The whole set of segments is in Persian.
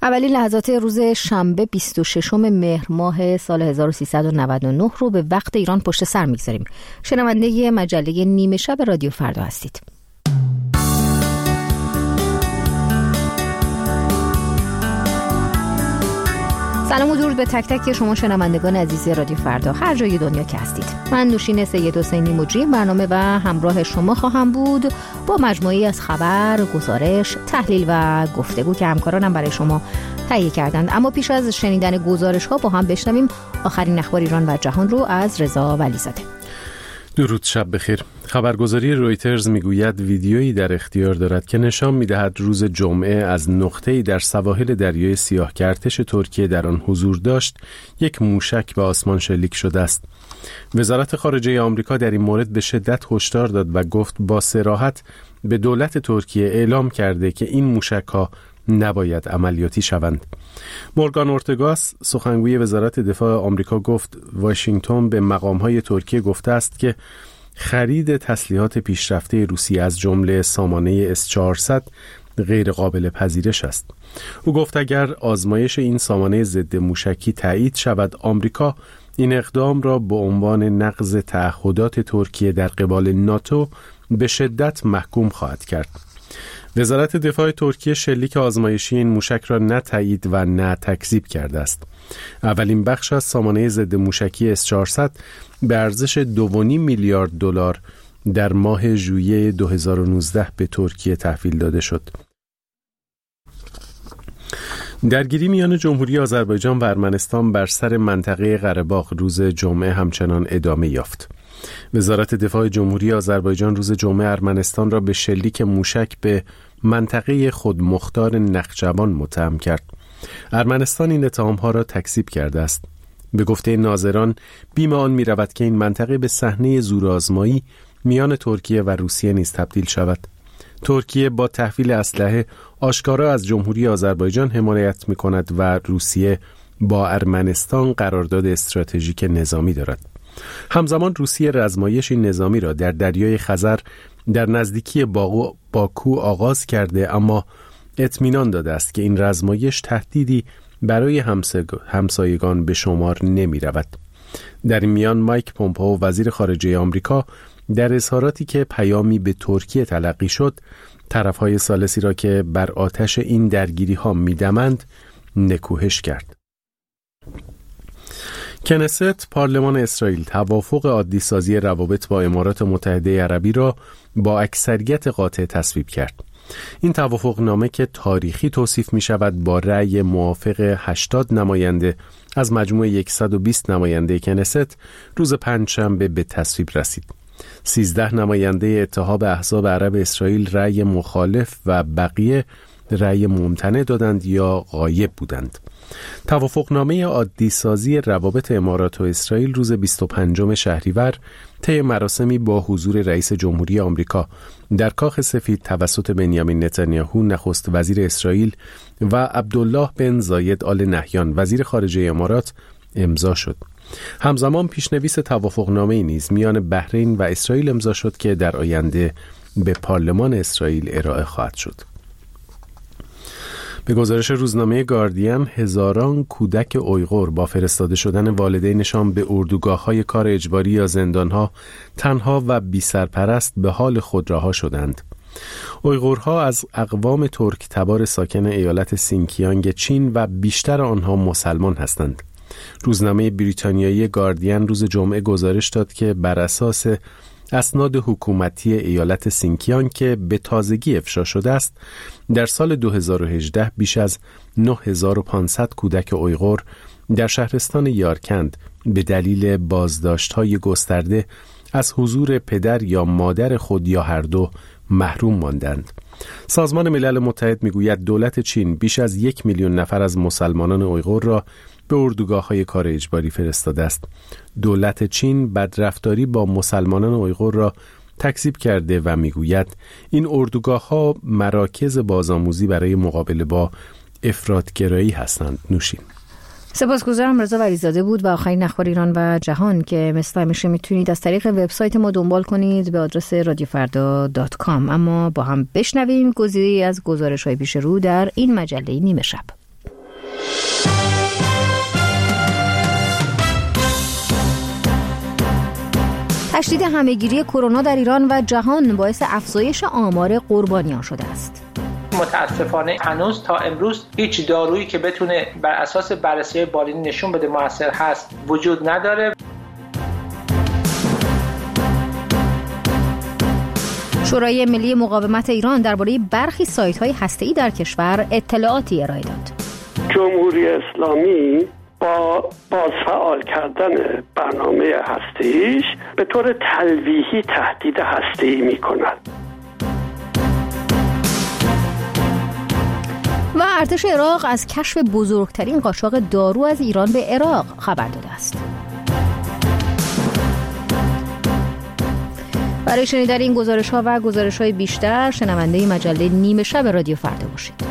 اولین لحظات روز شنبه 26 مهر ماه سال 1399 رو به وقت ایران پشت سر میگذاریم. شنونده مجله نیمه شب رادیو فردا هستید. سلام و درود به تک تک شما شنوندگان عزیز رادیو فردا هر جای دنیا که هستید. من نوشین سید حسینی مجری برنامه و همراه شما خواهم بود با مجموعی از خبر، گزارش، تحلیل و گفتگو که همکارانم برای شما تهیه کردند. اما پیش از شنیدن گزارش ها با هم بشنویم آخرین اخبار ایران و جهان رو از رضا ولیزاده. درود، شب بخیر. خبرگزاری رویترز میگوید ویدیویی در اختیار دارد که نشان میدهد روز جمعه از نقطه‌ای در سواحل دریای سیاه که ارتش ترکیه در آن حضور داشت یک موشک به آسمان شلیک شده است. وزارت خارجه آمریکا در این مورد به شدت هشدار داد و گفت با صراحت به دولت ترکیه اعلام کرده که این موشک‌ها نباید عملیاتی شوند. مورگان اورتگاس سخنگوی وزارت دفاع آمریکا گفت واشنگتن به مقام‌های ترکیه گفته است که خرید تسلیحات پیشرفته روسیه از جمله سامانه S-400 غیر قابل پذیرش است. او گفت اگر آزمایش این سامانه ضد موشکی تایید شود، آمریکا این اقدام را به عنوان نقض تعهدات ترکیه در قبال ناتو به شدت محکوم خواهد کرد. وزارت دفاع ترکیه شلیک آزمایشی این موشک را نه تایید و نه تکذیب کرده است. اولین بخش از سامانه ضد موشکی S-400 به ارزش 2.5 میلیارد دلار در ماه ژوئیه 2019 به ترکیه تحویل داده شد. درگیری میان جمهوری آذربایجان و ارمنستان بر سر منطقه قره‌باغ روز جمعه همچنان ادامه یافت. وزارت دفاع جمهوری آذربایجان روز جمعه ارمنستان را به شلیک موشک به منطقه خودمختار نخجوان متهم کرد. ارمنستان این اتهام‌ها را تکذیب کرده است. به گفته ناظران بیم آن می‌رود که این منطقه به صحنه زورآزمایی میان ترکیه و روسیه نیز تبدیل شود. ترکیه با تحویل اسلحه آشکارا از جمهوری آذربایجان حمایت می‌کند و روسیه با ارمنستان قرارداد استراتژیک نظامی دارد. همزمان روسیه رزمایشی نظامی را در دریای خزر در نزدیکی باکو آغاز کرده، اما اطمینان داده است که این رزمایش تهدیدی برای همسایگان به شمار نمی رود. در این میان مایک پومپئو وزیر خارجه آمریکا در اظهاراتی که پیامی به ترکیه تلقی شد طرفهای ثالثی را که بر آتش این درگیری ها می دمند نکوهش کرد. کنست پارلمان اسرائیل توافق عادی سازی روابط با امارات متحده عربی را با اکثریت قاطع تصویب کرد. این توافق نامه که تاریخی توصیف می شود با رأی موافق 80 نماینده از مجموع 120 نماینده کنست روز پنجشنبه به تصویب رسید. 13 نماینده اتحاد احزاب عرب اسرائیل رأی مخالف و بقیه رأی ممتنع دادند یا غایب بودند. توافقنامه عادی سازی روابط امارات و اسرائیل روز 25 شهریور طی مراسمی با حضور رئیس جمهوری آمریکا در کاخ سفید توسط بنیامین نتانیاهو نخست وزیر اسرائیل و عبدالله بن زاید آل نهیان وزیر خارجه امارات امضا شد. همزمان پیشنویس توافقنامه نیز میان بحرین و اسرائیل امضا شد که در آینده به پارلمان اسرائیل ارائه خواهد شد. به گزارش روزنامه گاردین، هزاران کودک اویغور با فرستاده شدن والدینشان به اردوگاه‌های کار اجباری یا زندان‌ها تنها و بی‌سرپرست به حال خود رها شدند. اویغورها از اقوام ترک تبار ساکن ایالت سینکیانگ چین و بیشتر آنها مسلمان هستند. روزنامه بریتانیایی گاردین روز جمعه گزارش داد که بر اساس اسناد حکومتی ایالت سینکیانگ که به تازگی افشا شده است، در سال 2018 بیش از 9500 کودک اویغور در شهرستان یارکند به دلیل بازداشت‌های گسترده از حضور پدر یا مادر خود یا هر دو محروم ماندند. سازمان ملل متحد میگوید دولت چین بیش از 1 میلیون نفر از مسلمانان اویغور را به اردوگاه‌های کار اجباری فرستاده است. دولت چین بدرفتاری با مسلمانان اویغور را تکذیب کرده و میگوید این اردوگاه‌ها مراکز بازآموزی برای مقابله با افراط‌گرایی هستند. نوشین. سپاسگزارم. رضا ولیزاده بود و آخرین اخبار ایران و جهان که مثل همیشه میتونید از طریق وبسایت ما دنبال کنید به آدرس radiofarda.com. اما با هم بشنویم گزیده‌ای از گزارش‌های پیش رو در این مجله نیمه شب. تشدید همهگیری کرونا در ایران و جهان باعث افزایش آمار قربانیان شده است. متاسفانه هنوز تا امروز هیچ دارویی که بتونه بر اساس بررسی بالینی نشون بده مؤثر هست وجود نداره. شورای ملی مقاومت ایران درباره برخی سایت‌های هسته‌ای در کشور اطلاعاتی ارائه داد. جمهوری اسلامی با بازفعال کردن برنامه هسته‌ایش به طور تلویحی تهدید هسته‌ای می‌کند. و ارتش عراق از کشف بزرگترین قاچاق دارو از ایران به عراق خبر داده است. برای شنیدن این گزارش‌ها و گزارش‌های بیشتر شنونده مجله نیمه شب رادیو فردا باشید.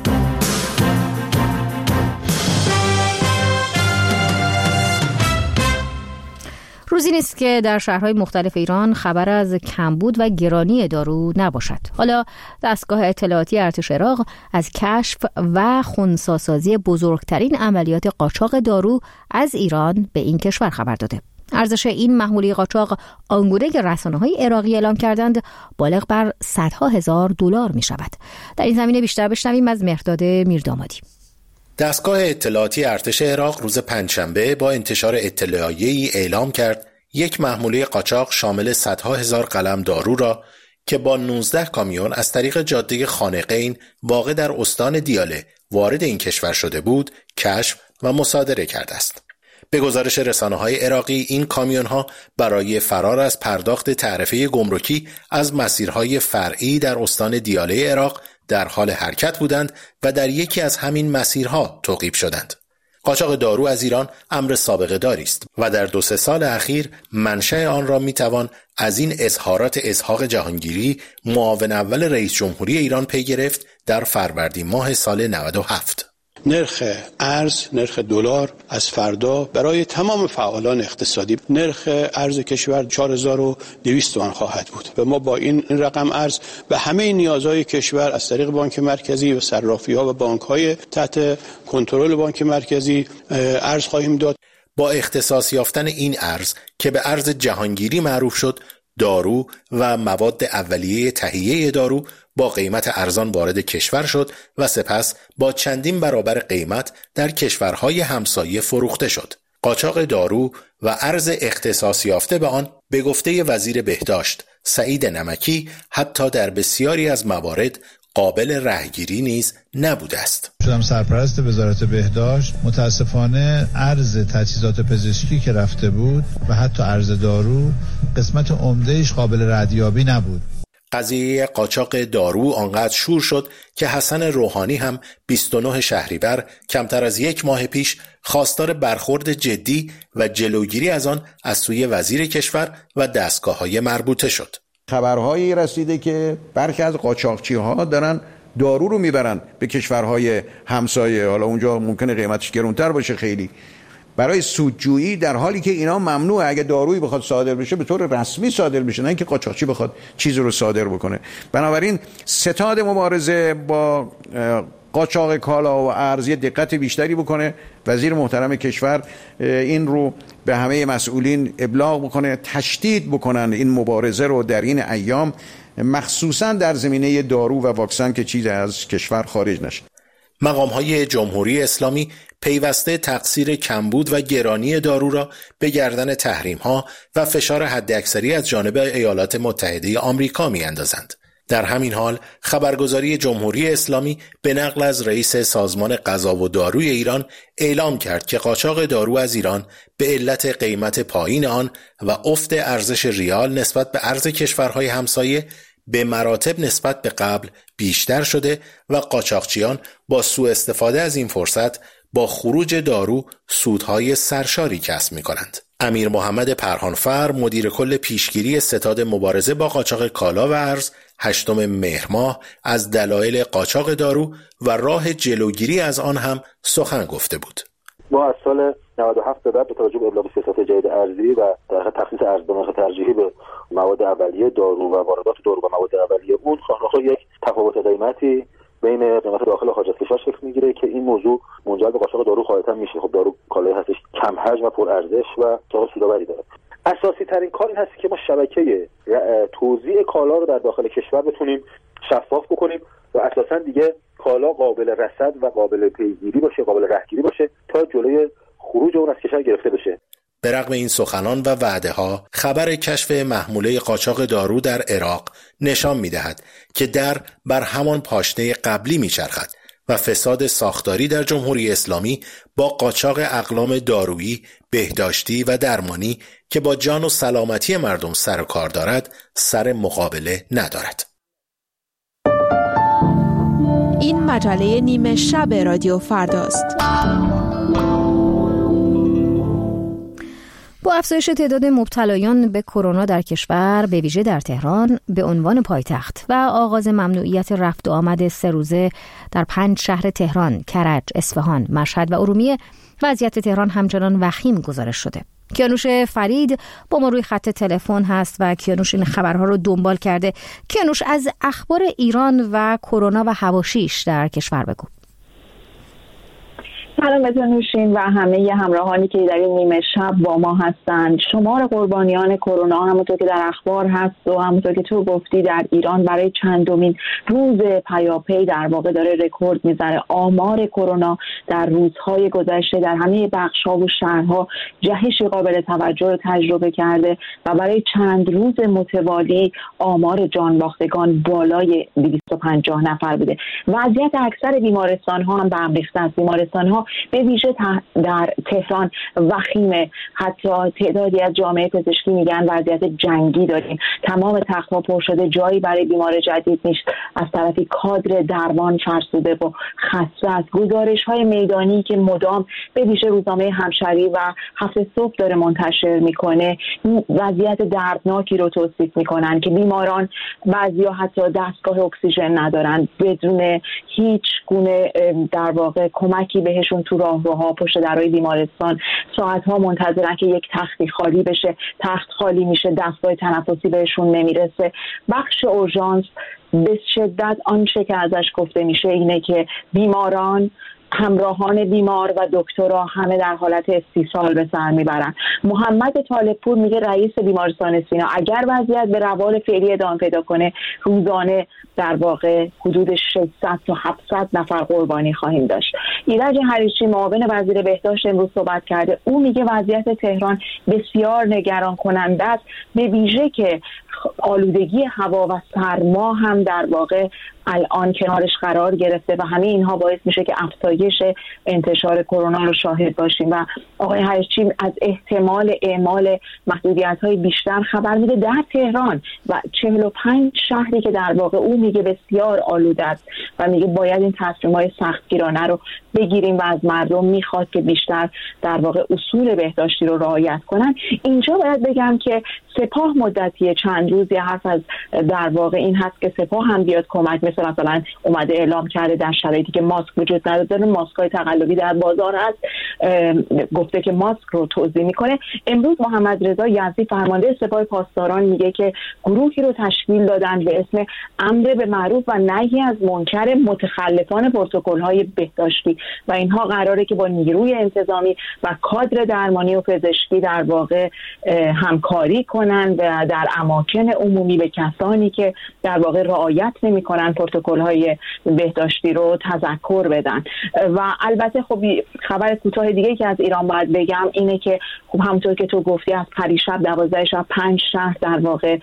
روزی نیست که در شهرهای مختلف ایران خبر از کمبود و گرانی دارو نباشد. حالا دستگاه اطلاعاتی ارتش عراق از کشف و خنثی‌سازی بزرگترین عملیات قاچاق دارو از ایران به این کشور خبر داده. ارزش این محموله قاچاق آنگونه که رسانه‌های عراقی اعلام کردند بالغ بر صدها هزار دلار می شود. در این زمینه بیشتر بشنویم از مهرداد میردامادی. دستگاه اطلاعاتی ارتش عراق روز پنجشنبه با انتشار اطلاعیه‌ای اعلام کرد یک محموله قاچاق شامل صدها هزار قلم دارو را که با 19 کامیون از طریق جاده خانقین واقع در استان دیاله وارد این کشور شده بود کشف و مصادره کرده است. به گزارش رسانه‌های عراقی این کامیون‌ها برای فرار از پرداخت تعرفه گمرکی از مسیرهای فرعی در استان دیاله عراق در حال حرکت بودند و در یکی از همین مسیرها توقیف شدند. قاچاق دارو از ایران امر سابقه داری است و در 2-3 سال اخیر منشأ آن را میتوان از این اظهارات اسحاق جهانگیری معاون اول رئیس جمهوری ایران پی گرفت در فروردین ماه سال 97. نرخ ارز، نرخ دلار از فردا برای تمام فعالان اقتصادی نرخ ارز کشور 4200 تومان خواهد بود و ما با این رقم ارز به همه نیازهای کشور از طریق بانک مرکزی و صرافی‌ها و بانک‌های تحت کنترل بانک مرکزی ارز خواهیم داد. با اختصاص یافتن این ارز که به ارز جهانگیری معروف شد، دارو و مواد اولیه تهیه دارو با قیمت ارزان وارد کشور شد و سپس با چندین برابر قیمت در کشورهای همسایه فروخته شد. قاچاق دارو و ارز اختصاص یافته به آن به گفته وزیر بهداشت سعید نمکی حتی در بسیاری از موارد قابل رهگیری نیز نبوده است. شدم سرپرست وزارت بهداشت. متاسفانه ارز تجهیزات پزشکی که رفته بود و حتی ارز دارو قسمت عمده‌اش قابل ردیابی نبود. قضیه قاچاق دارو آنقدر شور شد که حسن روحانی هم 29 شهریور کمتر از 1 ماه پیش خواستار برخورد جدی و جلوگیری از آن از سوی وزیر کشور و دستگاه‌های مربوطه شد. خبرهایی رسیده که برخی از قاچاقچی‌ها دارن دارو رو میبرن به کشورهای همسایه، حالا اونجا ممکنه قیمتش گرانتر باشه خیلی، برای سودجویی، در حالی که اینا ممنوعه. اگه دارویی بخواد صادر بشه به طور رسمی صادر بشه، نه اینکه قاچاقچی بخواد چیزی رو صادر بکنه. بنابراین ستاد مبارزه با قاچاق کالا و ارز دقت بیشتری بکنه. وزیر محترم کشور این رو به همه مسئولین ابلاغ بکنه، تشدید بکنن این مبارزه رو در این ایام، مخصوصا در زمینه دارو و واکسن که چیز از کشور خارج نشه. مقام‌های جمهوری اسلامی پیوسته تقصیر کمبود و گرانی دارو را به گردن تحریم‌ها و فشار حداکثری از جانب ایالات متحده آمریکا می‌اندازند. در همین حال خبرگزاری جمهوری اسلامی به نقل از رئیس سازمان غذا و داروی ایران اعلام کرد که قاچاق دارو از ایران به علت قیمت پایین آن و افت ارزش ریال نسبت به ارز کشورهای همسایه به مراتب نسبت به قبل بیشتر شده و قاچاقچیان با سوء استفاده از این فرصت با خروج دارو سودهای سرشاری کسب می‌کنند. امیر محمد پرهانفر مدیر کل پیشگیری ستاد مبارزه با قاچاق کالا و ارز 8 مهر ماه از دلایل قاچاق دارو و راه جلوگیری از آن هم سخن گفته بود. ما از سال 97 به بعد با توجه به ابلاغ سیاست جدید ارزی و در تخصیص ارز به نرخ ترجیحی به مواد اولیه دارو و واردات دارو و مواد اولیه اون خواهد یک تفاوت قیمتی بین قیمت داخل و خارج از کشور شکل میگیره که این موضوع منجر به قاچاق دارو خواهد میشه. خب دارو کالایی هستش کم حجم و پر ارزش و سودآوری داره. اساسی ترین کار این هست که ما شبکه توزیع کالا رو در داخل کشور بتونیم شفاف بکنیم و اساسا دیگه کالا قابل رصد و قابل پیگیری باشه، قابل رهگیری باشه تا جلوی خروج اون از کشور گرفته بشه. به رغم این سخنان و وعده‌ها، خبر کشف محموله قاچاق دارو در عراق نشان می‌دهد که بر همان پاشنه قبلی می‌چرخد و فساد ساختاری در جمهوری اسلامی با قاچاق اقلام دارویی، بهداشتی و درمانی که با جان و سلامتی مردم سر و کار دارد، سر مقابله ندارد. این مجله نیمه شب رادیو فرداست. با افزایش تعداد مبتلایان به کرونا در کشور، به ویژه در تهران به عنوان پایتخت و آغاز ممنوعیت رفت و آمد 3 روزه در 5 شهر تهران، کرج، اصفهان، مشهد و ارومیه، وضعیت تهران همچنان وخیم گزارش شده. کیانوش فرید با ما روی خط تلفن هست و کیانوش این خبرها رو دنبال کرده. کیانوش، از اخبار ایران و کرونا و حواشیش در کشور بگو. سلام به نوشین و همه همراهانی که در این نیمه شب با ما هستند. شمار قربانیان کرونا همونطور که در اخبار هست و همونطور که تو گفتی در ایران برای چندمین روز پیاپی در واقع داره رکورد میزنه. آمار کرونا در روزهای گذشته در همه بخش‌ها و شهرها جهش قابل توجه رو تجربه کرده و برای چند روز متوالی آمار جانباختگان بالای 250 نفر بوده. وضعیت اکثر بیمارستان‌ها هم به هم ریخته است. بیمارستان‌ها به ویژه در تهران وخیمه. حتی تعدادی از جامعه پزشکی میگن وضعیت جنگی داریم، تمام تخت‌ها پر شده، جایی برای بیمار جدید نیست. از طرفی کادر درمان فرسوده و خسته است. گزارش‌های میدانی که مدام به ویژه روزنامه همشهری و هفت صبح داره منتشر میکنه وضعیت دردناکی رو توصیف میکنن که بیماران بعضیا حتی دستگاه اکسیژن ندارن، بدون هیچ گونه در واقع کمکی بهشون تو راهروها پشت درهای بیمارستان ساعت‌ها منتظرن که یک تختی خالی بشه. تخت خالی میشه، دستگاه تنفسی بهشون نمیرسه. بخش اورژانس به شدت آنچه که ازش گفته میشه اینه که بیماران، همراهان بیمار و دکترها همه در حالت استیصال به سر میبرن. محمد طالبپور میگه رئیس بیمارستان سینا اگر وضعیت به روال فعلی ادامه پیدا کنه روزانه در واقع حدود 600 تا 700 نفر قربانی خواهیم داشت. ایرج حریچی معاون وزیر بهداشت امروز صحبت کرده. او میگه وضعیت تهران بسیار نگران کننده است، به ویژه که آلودگی هوا و سرما هم در واقع الان کنارش قرار گرفته و همه اینها باعث میشه که افزایش انتشار کرونا رو شاهد باشیم. و آقای حریچی از احتمال اعمال محدودیت‌های بیشتر خبر میده در تهران و 45 شهری که در واقع او میگه بسیار آلوده است و میگه باید این تصمیم‌های سختگیرانه رو بگیریم و از مردم میخواد که بیشتر در واقع اصول بهداشتی رو رعایت کنن. اینجا باید بگم که سپاه مدتی چند روزی حرف از در واقع این هست که سپاه هم بیاد کمک، مثلا اومده اعلام کرده در شرایطی که ماسک وجود نداره، ماسک‌های تقلبی در بازار هست، گفته که ماسک رو توزیع میکنه. امروز محمد رضا یزدی فرمانده سپاه پاسداران میگه که گروهی رو تشکیل دادن به اسم امر به معروف و نهی از منکر متخلفان پروتکل‌های بهداشتی و اینها قراره که با نیروی انتظامی و کادر درمانی و پزشکی در واقع همکاری کنن و در اماکن عمومی به کسانی که در واقع رعایت نمی‌کنن پروتکل‌های بهداشتی رو تذکر بدن. و البته خب خبر کوتاه دیگه که از ایران باید بگم اینه که خب همونطور که تو گفتی از پریشب 12 شب 5 شهر در واقع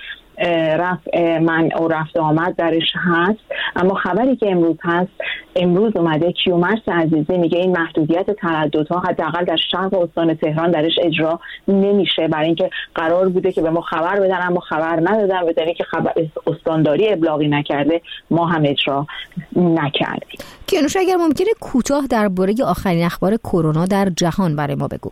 منع و رفت آمد درش هست. اما خبری که امروز هست، امروز اومده کیومرث عزیزی میگه این محدودیت ترددها حداقل در شرق استان تهران درش اجرا نمیشه، برای اینکه قرار بوده که به ما خبر بدن اما خبر ندادن، به دلیلی که استانداری ابلاغی نکرده ما هم اجرا نکردیم. کیانوش اگر ممکنه کوتاه درباره آخرین اخبار کرونا در جهان برای ما بگو.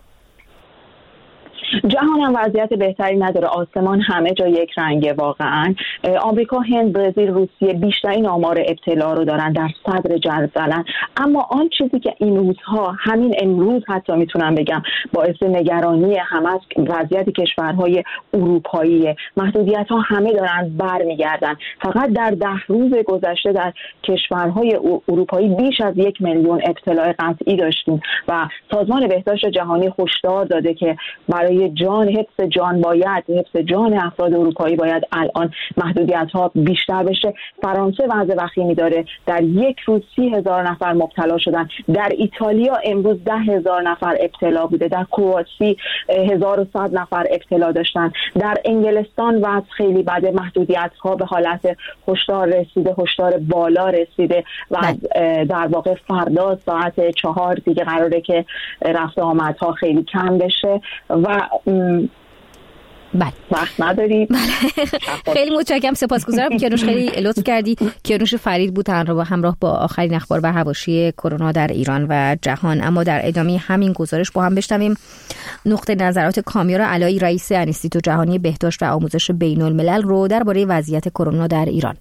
جهان هم وضعیت بهتری نداره، آسمان همه جا یک رنگه واقعا. آمریکا، هند، برزیل، روسیه بیشترین آمار ابتلا رو دارن، در صدر جدولن. اما آن چیزی که این روزها، همین امروز حتی میتونم بگم باعث نگرانی همه است وضعیت کشورهای اروپایی. محدودیت ها همه دارن برمیگردن. فقط در 10 روز گذشته در کشورهای اروپایی بیش از 1 میلیون ابتلا قطعی داشتیم و سازمان بهداشت جهانی هشدار داده که برای حفظ جان افراد اروپایی باید الان محدودیت‌ها بیشتر بشه. فرانسه وضع وخیمی داره، در یک روز 30,000 نفر مبتلا شدن. در ایتالیا امروز 10,000 نفر ابتلا بوده. در کرواسی 1,100 نفر ابتلا داشتن. در انگلستان وضع خیلی بده، محدودیت‌ها به حالت هشدار رسیده، هشدار بالا رسیده و در واقع فردا ساعت 4 دیگه قراره که رفت آمدها خیلی کم بشه و بله وقت نداریم. خیلی متشکرم، سپاسگزارم. کیانوش خیلی لطف کردی. کیانوش فرید بود همراه با آخرین اخبار و حواشی کرونا در ایران و جهان. اما در ادامه همین گزارش با هم بشنویم نقطه نظرات کامیار علایی، رئیس انستیتو جهانی بهداشت و آموزش بین الملل رو درباره وضعیت کرونا در ایران.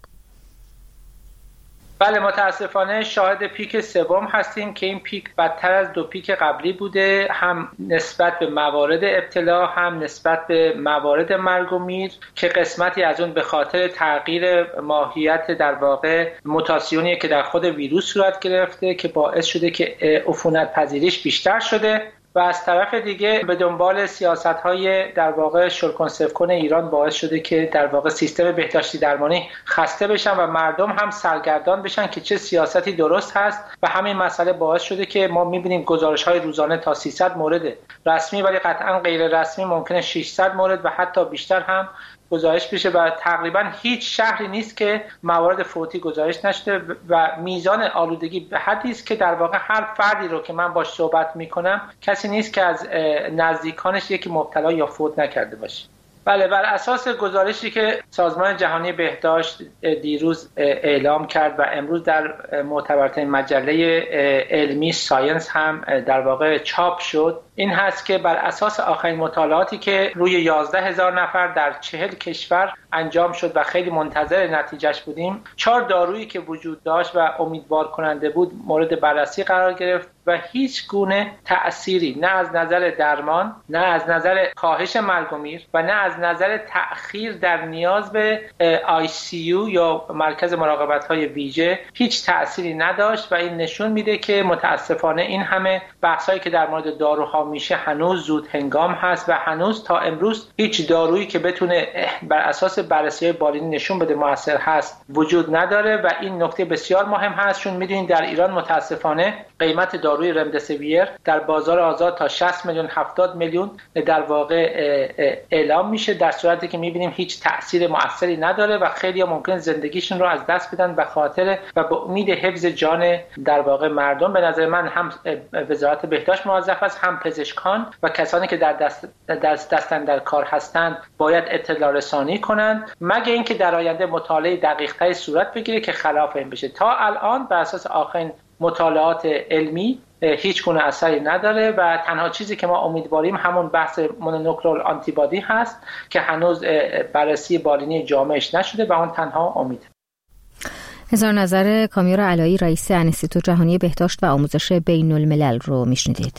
بله، متاسفانه شاهد پیک سوم هستیم که این پیک بدتر از 2 پیک قبلی بوده، هم نسبت به موارد ابتلا هم نسبت به موارد مرگ و میر، که قسمتی از اون به خاطر تغییر ماهیت در واقع موتاسیونی که در خود ویروس صورت گرفته که باعث شده که عفونت پذیریش بیشتر شده و از طرف دیگه به دنبال سیاست‌های در واقع شل کن ایران باعث شده که در واقع سیستم بهداشتی درمانی خسته بشن و مردم هم سرگردان بشن که چه سیاستی درست هست و همین مسئله باعث شده که ما می‌بینیم گزارش‌های روزانه تا 300 مورد رسمی ولی قطعاً غیر رسمی ممکنه 600 مورد و حتی بیشتر هم گزارش بشه و تقریبا هیچ شهری نیست که موارد فوتی گزارش نشده و میزان آلودگی به حدی است که در واقع هر فردی رو که من باش صحبت میکنم کسی نیست که از نزدیکانش یکی مبتلا یا فوت نکرده باشه. بله، بر اساس گزارشی که سازمان جهانی بهداشت دیروز اعلام کرد و امروز در معتبرترین مجله علمی ساینس هم در واقع چاپ شد، این هست که بر اساس آخرین مطالعاتی که روی 11,000 نفر در 40 کشور انجام شد و خیلی منتظر نتیجهش بودیم، 4 دارویی که وجود داشت و امیدوار کننده بود مورد بررسی قرار گرفت و هیچ گونه تأثیری نه از نظر درمان، نه از نظر کاهش مرگ و میر و نه از نظر تأخیر در نیاز به ICU یا مرکز مراقبت‌های ویژه هیچ تأثیری نداشت و این نشون میده که متاسفانه این همه بحثایی که در مورد داروها میشه هنوز زود هنگام هست و هنوز تا امروز هیچ دارویی که بتونه بر اساس بررسی‌های بالینی نشون بده موثر هست وجود نداره و این نکته بسیار مهم هست، چون میدونید در ایران متاسفانه قیمت داروی رمدسیویر در بازار آزاد تا 60 میلیون 70 میلیون در واقع اعلام میشه، در صورتی که میبینیم هیچ تأثیر مؤثری نداره و خیلی ممکن زندگیشون رو از دست بدن به خاطر و به امید حفظ جان در واقع مردم. به نظر من هم وزارت بهداشت موظف است، هم پزشکان و کسانی که دستن در کار هستند باید اطلاع رسانی کنند، مگه اینکه در آینده مطالعه دقیق‌تری صورت بگیره که خلاف این بشه. تا الان بر اساس آخرین مطالعات علمی هیچ گونه اثری نداره و تنها چیزی که ما امیدواریم همون بحث مونونوکلونال آنتیبادی هست که هنوز بررسی بالینی جامعش نشده و اون تنها امید. هزار نظر کامیار علایی، رئیس انستیتو جهانی بهداشت و آموزش بین الملل رو میشنیدید.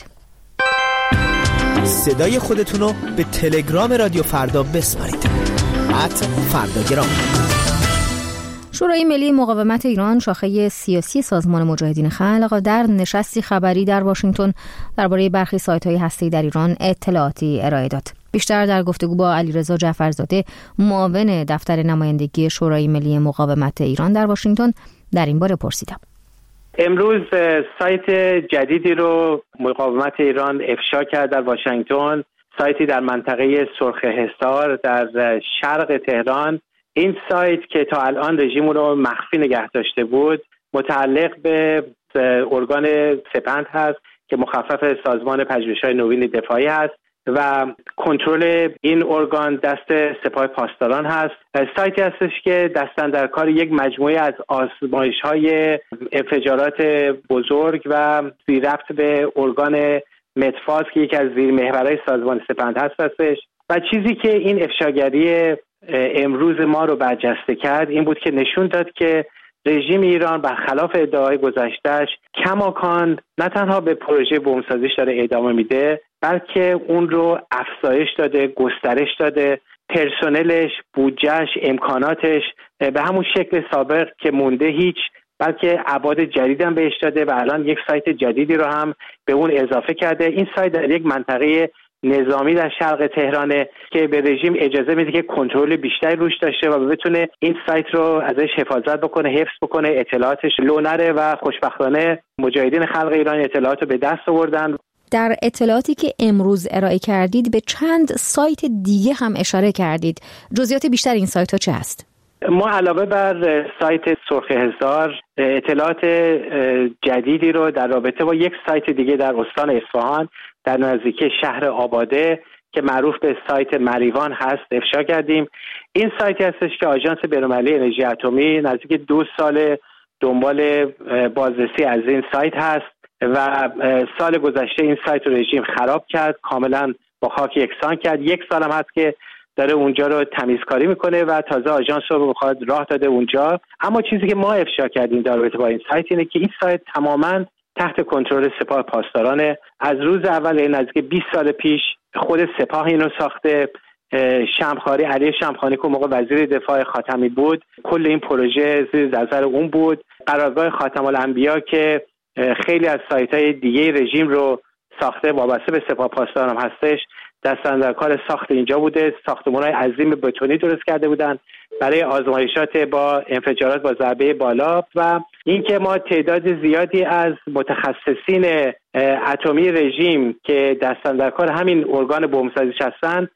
صدای خودتون رو به تلگرام رادیو فردا بسپارید. @فرداگرام. شورای ملی مقاومت ایران شاخه سیاسی سازمان مجاهدین خلق در نشستی خبری در واشنگتن درباره برخی سایت‌های هسته‌ای در ایران اطلاعاتی ارائه داد. بیشتر در گفتگو با علیرضا جعفرزاده، معاون دفتر نمایندگی شورای ملی مقاومت ایران در واشنگتن، در این باره پرسیدم. امروز سایت جدیدی رو مقاومت ایران افشا کرد در واشنگتن، سایتی در منطقه سرخ حصار در شرق تهران. این سایت که تا الان رژیم رو مخفی نگه داشته بود متعلق به ارگان سپند هست که مخفف سازمان پژوهش‌های نوین دفاعی هست و کنترل این ارگان دست سپاه پاسداران هست. سایتی هستش که دستن در کار یک مجموعه از آزمایش‌های انفجارات بزرگ و زیر ربط به ارگان مدفاز که یکی از زیر محورهای سازمان سپند هستش و چیزی که این افشاگری امروز ما رو برجسته کرد این بود که نشون داد که رژیم ایران برخلاف ادعای گذشتهش کماکان نه تنها به پروژه بمبسازیش داره ادامه میده بلکه اون رو افزایش داده، گسترش داده، پرسنلش، بودجهش، امکاناتش به همون شکل سابق که مونده هیچ، بلکه ابعاد جدید هم بهش داده و الان یک سایت جدیدی رو هم به اون اضافه کرده. این سایت در یک منطقه نظامی در شرق تهرانه که به رژیم اجازه میده که کنترل بیشتری روش داشته و بتونه این سایت رو ازش حفاظت بکنه، حفظ بکنه، اطلاعاتش لو نره و خوشبختانه مجاهدین خلق ایران اطلاعات رو به دست آوردن. در اطلاعاتی که امروز ارائه کردید به چند سایت دیگه هم اشاره کردید. جزئیات بیشتر این سایت ها چه هست؟ ما علاوه بر سایت سرخ حصار اطلاعات جدیدی رو در رابطه با یک سایت دیگه در استان اصفهان در نزدیکی شهر آباده که معروف به سایت مریوان هست افشا کردیم. این سایتی هستش که آژانس بین‌المللی انرژی اتمی نزدیک 2 سال دنبال بازرسی از این سایت هست و سال گذشته این سایت رو رژیم خراب کرد، کاملا با خاک یکسان کرد. 1 سال هم هست که داره اونجا رو تمیزکاری میکنه و تازه آژانس رو بخواد راه داده اونجا. اما چیزی که ما افشا کردیم در رابطه با این سایت اینه که این سایت تماما تحت کنترل سپاه پاسدارانه. از روز اول نزدیک 20 سال پیش خود سپاه اینو ساخته. شمخانی، علی شمخانی که موقع وزیر دفاع خاتمی بود، کل این پروژه زیر نظر اون بود. قرارگاه خاتم الانبیا که خیلی از سایت‌های دیگه رژیم رو ساخته وابسته به سپاه پاسداران هستش، دستن در کار ساخت اینجا بوده. ساختمان‌های عظیم بتونی درست کرده بودن برای آزمایشات با انفجارات با ضربه بالا و اینکه ما تعداد زیادی از متخصصین اتمی رژیم که دستن در کار همین ارگان بمبسازیش هستن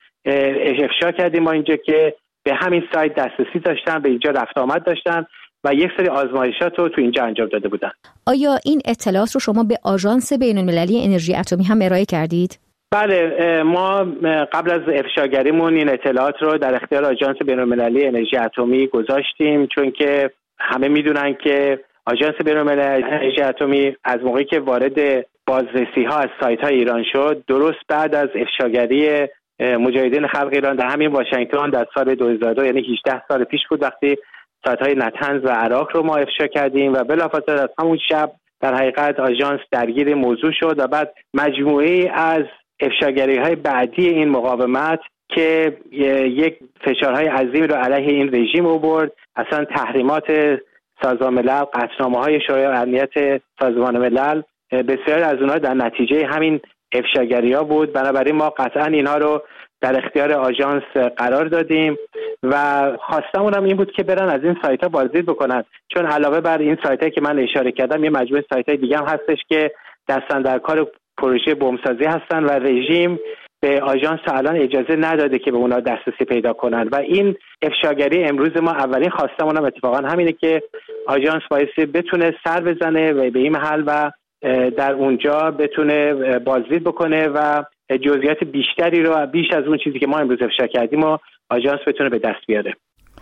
افشا کردیم ما اینجا که به همین سایت دسترسی داشتن، به اینجا رفت آمد داشتن و یک سری آزمایشات رو تو اینجا انجام داده بودن. آیا این اطلاعات رو شما به آژانس بین‌المللی انرژی اتمی هم ارائه کردید؟ بله، ما قبل از افشاگریمون این اطلاعات رو در اختیار آژانس بین‌المللی انرژی اتمی گذاشتیم، چون که همه میدونن که آژانس بین‌المللی انرژی اتمی از موقعی که وارد بازرسی ها از سایت های ایران شد، درست بعد از افشاگری مجاهدین خلق ایران در همین واشنگتن در سال 2002 یعنی 18 سال پیش بود، وقتی سایت های نتنز و عراق رو ما افشا کردیم و بلافاصله از همون شب در حقیقت آژانس درگیر موضوع شد و بعد مجموعه از افشاگری‌های بعدی این مقاومت که یک فشارهای عظیمی رو علیه این رژیم آورد. اصلا تحریمات سازمان ملل، قطعنامه‌های شورای امنیت سازمان ملل، بسیار از اونها در نتیجه همین افشاگری‌ها بود. بنابراین ما قطعا اینها رو در اختیار آژانس قرار دادیم و خواستمون هم این بود که برن از این سایت‌ها بازدید بکنن، چون علاوه بر این سایت‌هایی که من اشاره کردم یه مجموعه سایت‌های دیگه هم هستش که دستن در کار پروژه بمبسازی هستن و رژیم به آژانس الان اجازه نداده که به اونا دسترسی پیدا کنن و این افشاگری امروز ما اولین خواستمون هم اتفاقا همینه که آژانس بایستی بتونه سر بزنه و به این محل و در اونجا بتونه بازدید بکنه و جزئیات بیشتری رو بیش از اون چیزی که ما امروز افشا کردیم و آژانس بتونه به دست بیاره.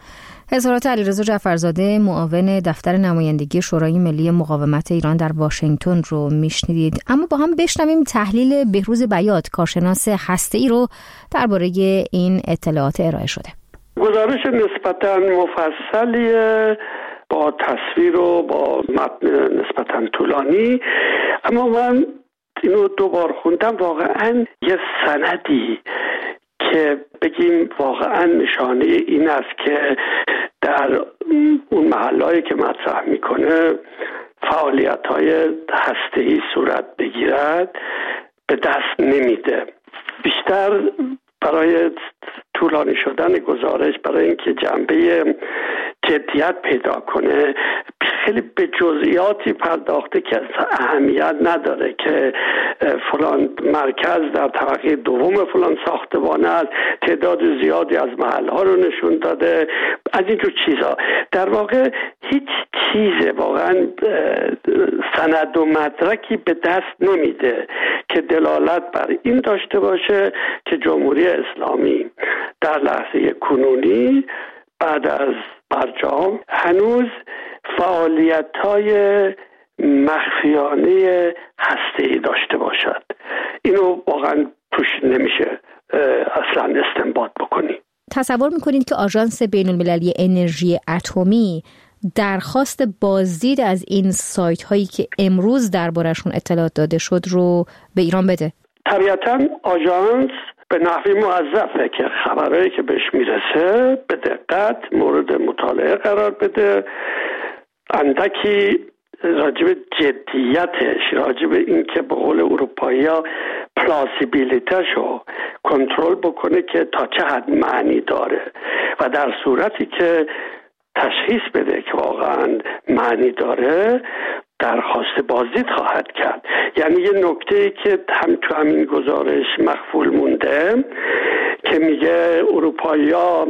حضرت علیرضا جعفرزاده، معاون دفتر نمایندگی شورای ملی مقاومت ایران در واشنگتن رو میشنیدید. اما با هم بشنویم تحلیل بهروز بیات، کارشناس هسته‌ای رو درباره این اطلاعات ارائه شده. گزارش نسبتاً مفصلیه با تصویر و با متن نسبتاً طولانی، اما من اینو 2 بار خوندم. واقعاً یه سندی که بگیم واقعا نشانه این است که در اون محلهایی که مطرح میکنه فعالیت‌های هسته‌ای صورت بگیرد به دست نمیده. بیشتر برای طولانی شدن گزارش، برای اینکه جنبه جدیت پیدا کنه، خیلی به جزئیاتی پرداخته که اهمیت نداره که فلان مرکز در طبقه دوم فلان ساختمان است، تعداد زیادی از محلها رو نشون داده، از اینجور چیزا. در واقع هیچ چیز واقعا سند و مدرکی به دست نمیده که دلالت بر این داشته باشه که جمهوری اسلامی در لحظه کنونی بعد از برجام هنوز فعالیت‌های مخفیانه هسته‌ای داشته باشد. اینو واقعا توش نمیشه اصلا استنباط بکنی. تصور میکنید که آژانس بین‌المللی انرژی اتمی درخواست بازدید از این سایت هایی که امروز دربارشون اطلاعات داده شد رو به ایران بده؟ طبیعتاً آژانس به نحوی موظفه که خبرهایی که بهش میرسه به دقت مورد مطالعه قرار بده، اندکی راجب جدیتش، راجب این که به قول اروپایی ها پلاسیبیلیتشو کنترل بکنه که تا چه حد معنی داره و در صورتی که تشخیص بده که واقعا معنی داره درخواست بازدید خواهد کرد. یعنی یه نکته‌ای که هم تو همین گزارش مخفول مونده که میگه اروپایی‌ها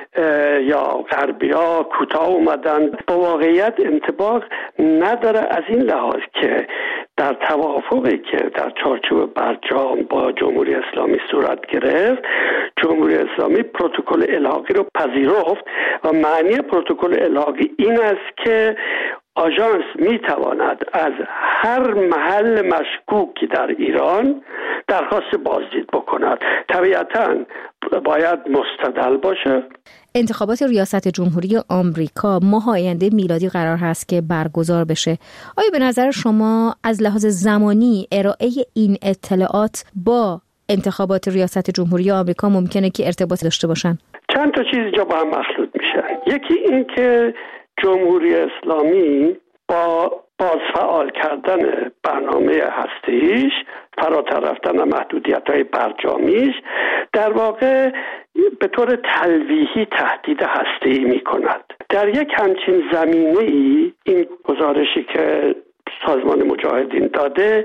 یا غربی‌ها کوتاه اومدن، با واقعیت انطباق نداره از این لحاظ که در توافقی که در چارچوب برجام با جمهوری اسلامی صورت گرفت، جمهوری اسلامی پروتکل الحاقی رو پذیرفت و معنی پروتکل الحاقی این است که آژانس میتواند از هر محل مشکوکی در ایران درخواست بازدید بکند. طبیعتاً باید مستدل باشه. انتخابات ریاست جمهوری آمریکا ماه آینده میلادی قرار هست که برگزار بشه. آیا به نظر شما از لحاظ زمانی ارائه این اطلاعات با انتخابات ریاست جمهوری آمریکا ممکنه که ارتباط داشته باشن؟ چند تا چیز اینجا با هم مخلوط میشن. یکی این که جمهوری اسلامی با بازفعال کردن برنامه هسته‌ایش، فراتر رفتن محدودیت‌های برجامیش، در واقع به طور تلویحی تهدید هسته‌ای می‌کند. در یک همچین زمینه‌ای این گزارشی که سازمان مجاهدین داده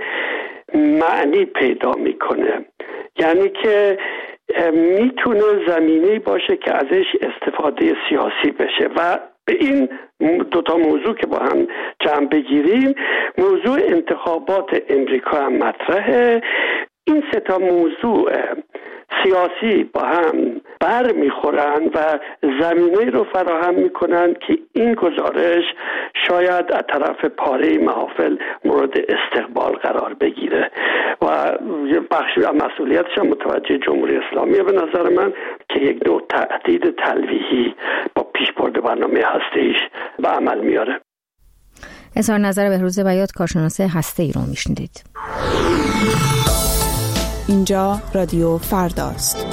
معنی پیدا می‌کنه، یعنی که میتونه زمینه‌ای باشه که ازش استفاده سیاسی بشه و به این دوتا موضوع که با هم جمع بگیریم، موضوع انتخابات امریکا هم مطرحه. این سه تا موضوع سیاسی با هم بر میخورن و زمینه رو فراهم میکنن که این گزارش شاید از طرف پاره محافل مورد استقبال قرار بگیره و یه بخشی از مسئولیتش هم متوجه جمهوری اسلامیه به نظر من که یک نوع تهدید تلویحی با پیشبرد برنامه هسته‌ایش به عمل میاره. اظهار نظر بهروز بیات، کارشناس هسته‌ای رو میشنیدید. اینجا رادیو فرداست.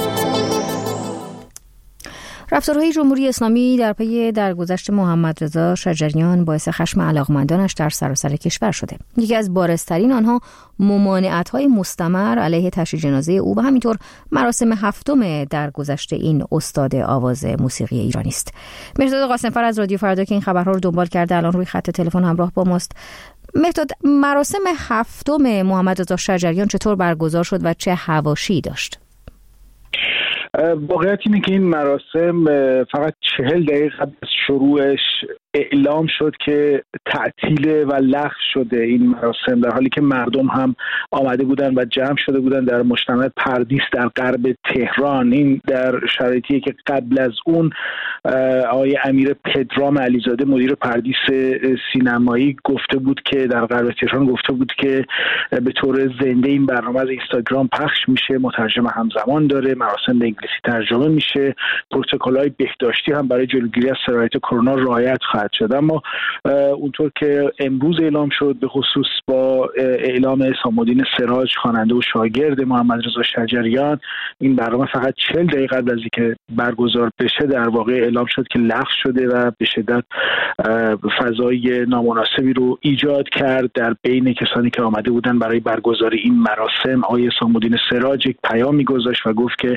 رفتارهای جمهوری اسلامی در پی درگذشت محمد رضا شجریان باعث خشم علاقمندانش در سراسر کشور شده. یکی از بارزترین آنها ممانعت‌های مستمر علیه تشییع جنازه او و همینطور مراسم هفتم درگذشت این استاد آواز موسیقی ایرانی است. مهرداد قاسمفر از رادیو فردا که این خبرها رو دنبال کرده الان روی خط تلفن همراه با ماست. مهرداد، مراسم هفتم محمد رضا شجریان چطور برگزار شد و چه حواشی داشت؟ واقعیت اینه که این مراسم فقط 40 دقیقه قبل از شروعش اعلام شد که تعطیل و لغو شده این مراسم، در حالی که مردم هم آمده بودن و جمع شده بودن در مجتمع پردیس در غرب تهران. این در شرایطیه که قبل از اون آقای امیر پدرام علیزاده مدیر پردیس سینمایی گفته بود که در غرب تهران گفته بود که به طور زنده این برنامه از اینستاگرام پخش میشه، مترجم همزمان داره، مراسم به انگلیسی ترجمه میشه، پروتکل‌های بهداشتی هم برای جلوگیری از سرایت کرونا رعایت خواهد شد. اما اونطور که امروز اعلام شد، به خصوص با اعلام صمودین سراج خواننده و شاگرد محمد رضا شجریان، این برنامه فقط 40 دقیقه قبل از اینکه برگزار بشه در واقع اعلام شد که لغو شده و به شدت فضای نامناسبی رو ایجاد کرد در بین کسانی که آمده بودن برای برگزاری این مراسم. آقای صمودین سراج یک پیامی گذاشت و گفت که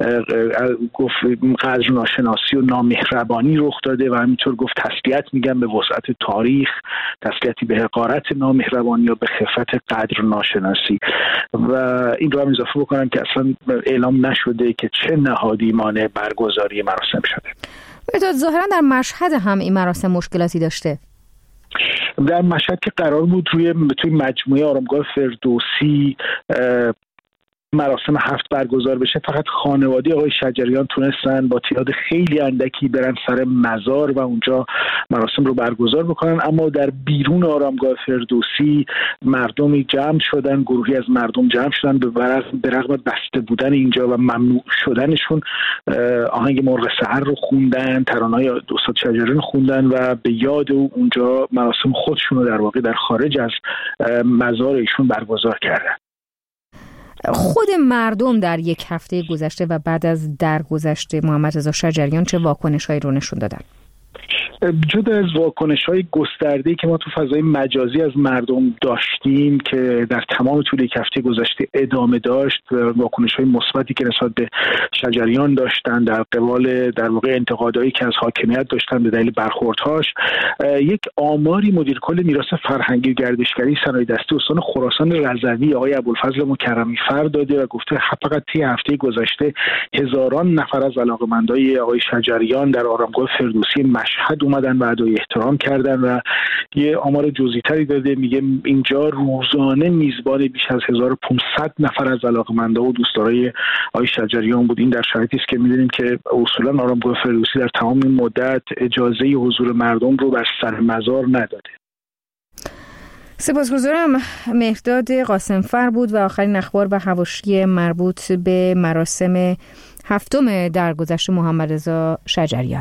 قدر ناشناسی و نامهربانی رخ داده و همینطور گفت تسلیت میگم به وسعت تاریخ، تسلیتی به حقارت نامهربانی و به خفت قدر ناشناسی. و این رو هم اضافه بکنم که اصلا اعلام نشده که چه نهادی مانع برگزاری مراسم شده. به‌طور ظاهرا در مشهد هم این مراسم مشکلاتی داشته. در مشهد که قرار بود توی مجموعه آرامگاه فردوسی مراسم هفت برگزار بشه، فقط خانواده آقای شجریان تونستن با تعداد خیلی اندکی برن سر مزار و اونجا مراسم رو برگزار بکنن. اما در بیرون آرامگاه فردوسی مردمی جمع شدن، گروهی از مردم جمع شدن به رغم بسته بودن اینجا و ممنوع شدنشون آهنگ مرغ سحر رو خوندن، ترانه‌های استاد شجریان خوندن و به یاد او اونجا مراسم خودشون رو در واقع در خارج از مزار ایشون برگزار کردن. خود مردم در یک هفته گذشته و بعد از درگذشت محمد رضا شجریان چه واکنش‌هایی رو نشون دادن؟ جدا از واکنش‌های گسترده‌ای که ما تو فضای مجازی از مردم داشتیم که در تمام طول یک هفته گذشته ادامه داشت، واکنش‌های مثبتی که نسبت به شجریان داشتن در قبال در واقع انتقادایی که از حاکمیت داشتن به دلیل برخوردهاش، یک آماری مدیر کل میراث فرهنگی و گردشگری صنایع دستی استان خراسان رضوی آقای ابوالفضل مکرمی فر داده و گفته فقط طی هفته گذشته هزاران نفر از علاقه‌مندای آقای شجریان در آرامگاه فردوسی مشهد اومدن و ادای احترام کردن و یه آمار جزئی‌تری داده، میگه اینجا روزانه میزبان بیش از 1500 نفر از علاقه‌مندا و دوستدارای آقای شجریان بود. این در شرایطی است که می‌دونیم که اصولا آرامگاه فردوسی در تمام این مدت اجازه حضور مردم رو بر سر مزار نداده. سپاسگزارم. مهرداد قاسمفر بود و آخرین اخبار و حواشی مربوط به مراسم هفتم درگذشت محمد رضا شجریان.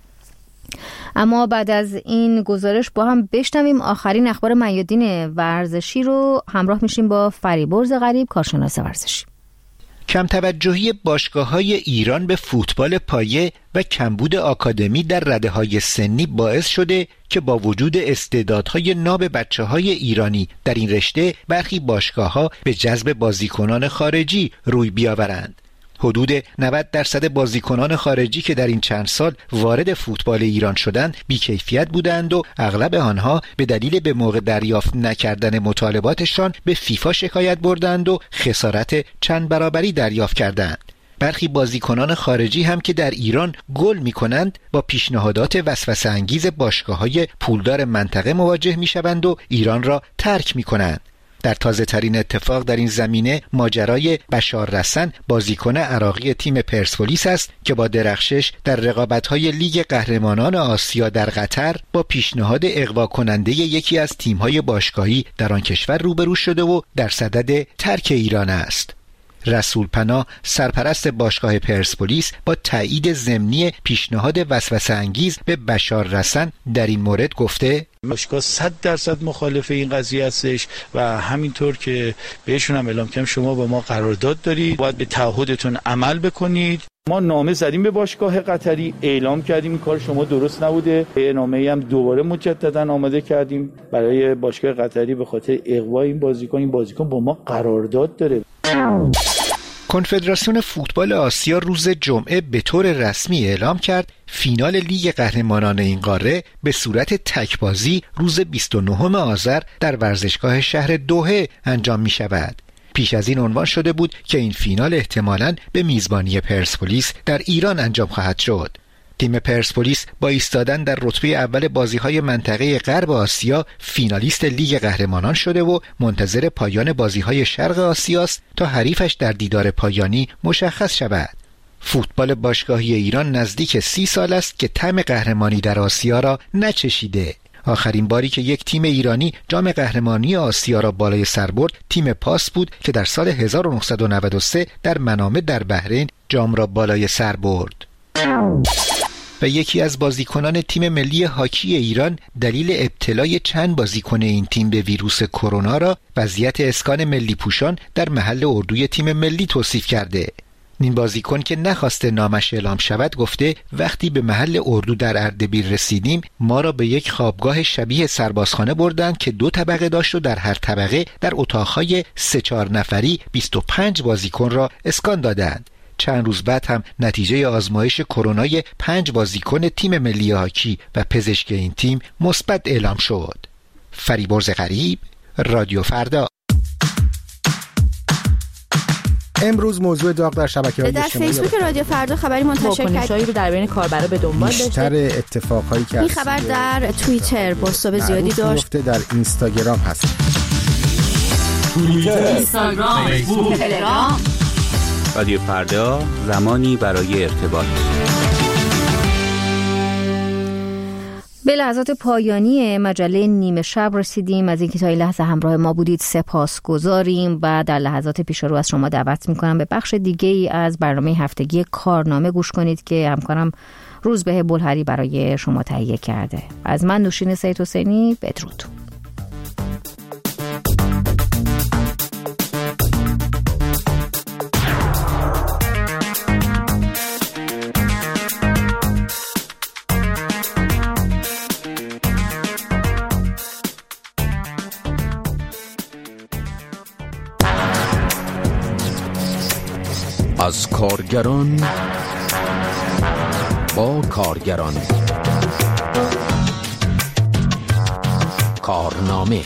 اما بعد از این گزارش با هم بشنویم آخرین اخبار میادین ورزشی رو. همراه میشیم با فریبرز غریب، کارشناس ورزشی. کم توجهی باشگاه‌های ایران به فوتبال پایه و کمبود آکادمی در رده‌های سنی باعث شده که با وجود استعدادهای ناب بچه‌های ایرانی در این رشته برخی باشگاه‌ها به جذب بازیکنان خارجی روی بیاورند. حدود 90% بازیکنان خارجی که در این چند سال وارد فوتبال ایران شدند بی‌کیفیت بودند و اغلب آنها به دلیل به موقع دریافت نکردن مطالباتشان به فیفا شکایت بردند و خسارت چند برابری دریافت کردند. برخی بازیکنان خارجی هم که در ایران گل می‌کنند با پیشنهادات وسوسه انگیز باشگاه‌های پولدار منطقه مواجه می‌شوند و ایران را ترک می‌کنند. در تازه ترین اتفاق در این زمینه ماجرای بشار رسن، بازیکن عراقی تیم پرسپولیس است که با درخشش در رقابت‌های لیگ قهرمانان آسیا در قطر با پیشنهاد اغوا کننده یکی از تیم‌های باشگاهی در آن کشور روبرو شده و در صدد ترک ایران است. رسول پناه سرپرست باشگاه پرسپولیس با تایید ضمنی پیشنهاد وسوسه انگیز به بشار رسن در این مورد گفته باشگاه 100% مخالف این قضیه هستش و همینطور که بهشون هم اعلام کردم شما با ما قرارداد دارید، باید به تعهدتون عمل بکنید. ما نامه زدیم به باشگاه قطری، اعلام کردیم این کار شما درست نبوده. نامه‌ای هم دوباره مجددا آماده کردیم برای باشگاه قطری به خاطر اغوای این بازیکن با ما قرارداد داره. کنفدراسیون فوتبال آسیا روز جمعه به طور رسمی اعلام کرد فینال لیگ قهرمانان این قاره به صورت تکبازی روز 29 آذر در ورزشگاه شهر دوحه انجام می شود. پیش از این عنوان شده بود که این فینال احتمالاً به میزبانی پرسپولیس در ایران انجام خواهد شد. تیم پرسپولیس با ایستادن در رتبه اول بازی‌های منطقه غرب آسیا فینالیست لیگ قهرمانان شده و منتظر پایان بازی‌های شرق آسیاست تا حریفش در دیدار پایانی مشخص شود. فوتبال باشگاهی ایران نزدیک 30 سال است که طعم قهرمانی در آسیا را نچشیده. آخرین باری که یک تیم ایرانی جام قهرمانی آسیا را بالای سر برد تیم پاس بود که در سال 1993 در منامه در بحرین جام را بالای سر برد. و یکی از بازیکنان تیم ملی هاکی ایران دلیل ابتلای چند بازیکن این تیم به ویروس کرونا را وضعیت اسکان ملی پوشان در محل اردوی تیم ملی توصیف کرده. این بازیکن که نخواسته نامش اعلام شود گفته وقتی به محل اردو در اردبیل رسیدیم ما را به یک خوابگاه شبیه سربازخانه بردند که 2 طبقه داشت و در هر طبقه در اتاقهای 3-4 نفری 25 بازیکن را اسکان دادند. چند روز بعد هم نتیجه آزمایش کرونای 5 بازیکن تیم ملی هاکی و پزشک این تیم مثبت اعلام شد. فریبرز غریب، رادیو فردا. امروز موضوع داغ در شبکه‌های اجتماعی در فیسبوک رادیو فردا خبری منتشر کرد رو در بین کاربرا به دنبال داشته. بیشتر اتفاقایی که این خبر در توییتر پست‌های زیادی داشت. در اینستاگرام هست. توییتر، اینستاگرام، فیسبوک، تلگرام. رادیو فردا، زمانی برای ارتباط. به لحظات پایانی مجله نیمه شب رسیدیم. از اینکه تا این لحظه همراه ما بودید سپاسگزاریم و در لحظات پیش رو از شما دعوت میکنم به بخش دیگه ای از برنامه هفتگی کارنامه گوش کنید که همکارم روزبه بلهری برای شما تهیه کرده. از من نوشین سید حسینی، بدرود. از کارگران با کارگران. کارنامه.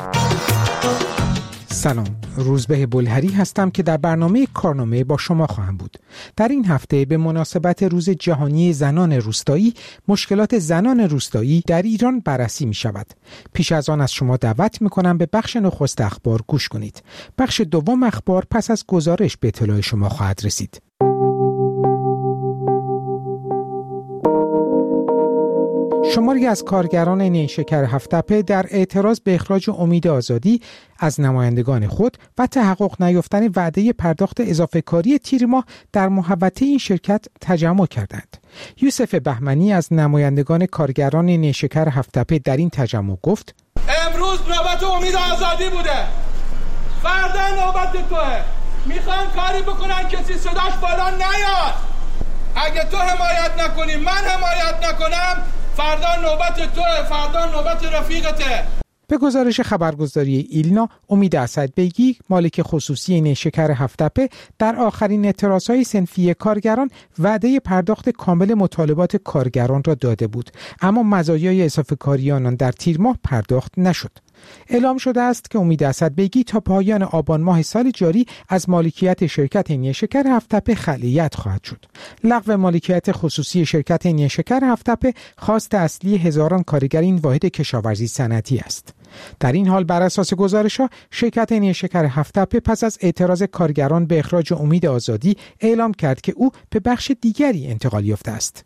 سلام، روزبه بلهری هستم که در برنامه کارنامه با شما خواهم بود. در این هفته به مناسبت روز جهانی زنان روستایی، مشکلات زنان روستایی در ایران بررسی می شود. پیش از آن از شما دعوت می کنم به بخش نخست اخبار گوش کنید. بخش دوم اخبار پس از گزارش به اطلاع شما خواهد رسید. شماری از کارگران نیشکر هفت‌تپه در اعتراض به اخراج امید آزادی از نمایندگان خود و تحقق نیافتن وعده پرداخت اضافه کاری تیر ماه در محوطه این شرکت تجمع کردند. یوسف بهمنی از نمایندگان کارگران نیشکر هفت‌تپه در این تجمع گفت: امروز نوبت امید آزادی بوده، فردا نوبت توه. میخوان کاری بکنن کسی صداش بالا نیاد. اگه تو حمایت نکنی، من حمایت نکنم، فردا نوبت توه، فردا نوبت رفیقته. به گزارش خبرگزاری ایلنا، امید اسدبگی، مالک خصوصی نیشکر هفت‌تپه، در آخرین اعتراضهای صنفی کارگران وعده پرداخت کامل مطالبات کارگران را داده بود، اما مزایای اضافه کاری آنان در تیر ماه پرداخت نشد. اعلام شده است که امید اسدبگی تا پایان آبان ماه سال جاری از مالکیت شرکت نیشکر هفت‌تپه خلیعت خواهد شد. لغو مالکیت خصوصی شرکت نیشکر هفت‌تپه خواست اصلی هزاران کارگر این واحد کشاورزی صنعتی است. در این حال بر اساس گزارش‌ها، شرکت نیشکر هفت‌تپه پس از اعتراض کارگران به اخراج امید آزادی اعلام کرد که او به بخش دیگری انتقال یافته است.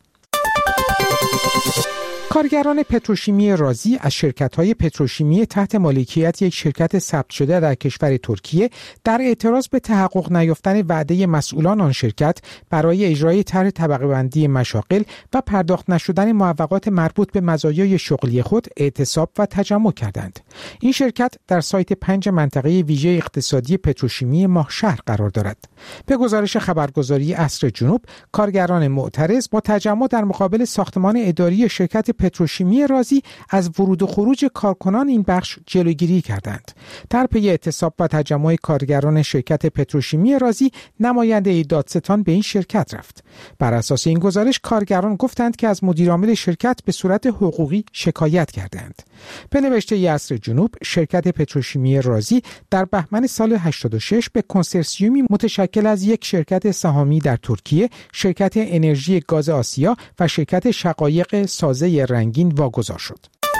کارگران پتروشیمی رازی از شرکت‌های پتروشیمی تحت مالکیت یک شرکت ثبت شده در کشور ترکیه در اعتراض به تحقق نیافتن وعده مسئولان آن شرکت برای اجرای طرح طبقه بندی مشاغل و پرداخت نشدن معوقات مربوط به مزایای شغلی خود اعتصاب و تجمع کردند. این شرکت در سایت 5 منطقه ویژه اقتصادی پتروشیمی ماهشهر قرار دارد. به گزارش خبرگزاری عصر جنوب، کارگران معترض با تجمع در مقابل ساختمان اداری شرکت پتروشیمی رازی از ورود و خروج کارکنان این بخش جلوگیری کردند. در پی اعتصاب و تجمع کارگران شرکت پتروشیمی رازی، نماینده دادستان به این شرکت رفت. بر اساس این گزارش، کارگران گفتند که از مدیرعامل شرکت به صورت حقوقی شکایت کردند. به نوشته عصر جنوب، شرکت پتروشیمی رازی در بهمن سال 86 به کنسرسیومی متشکل از یک شرکت سهامی در ترکیه، شرکت انرژی گاز آسیا و شرکت شقایق سازه رنگین واگذار شد.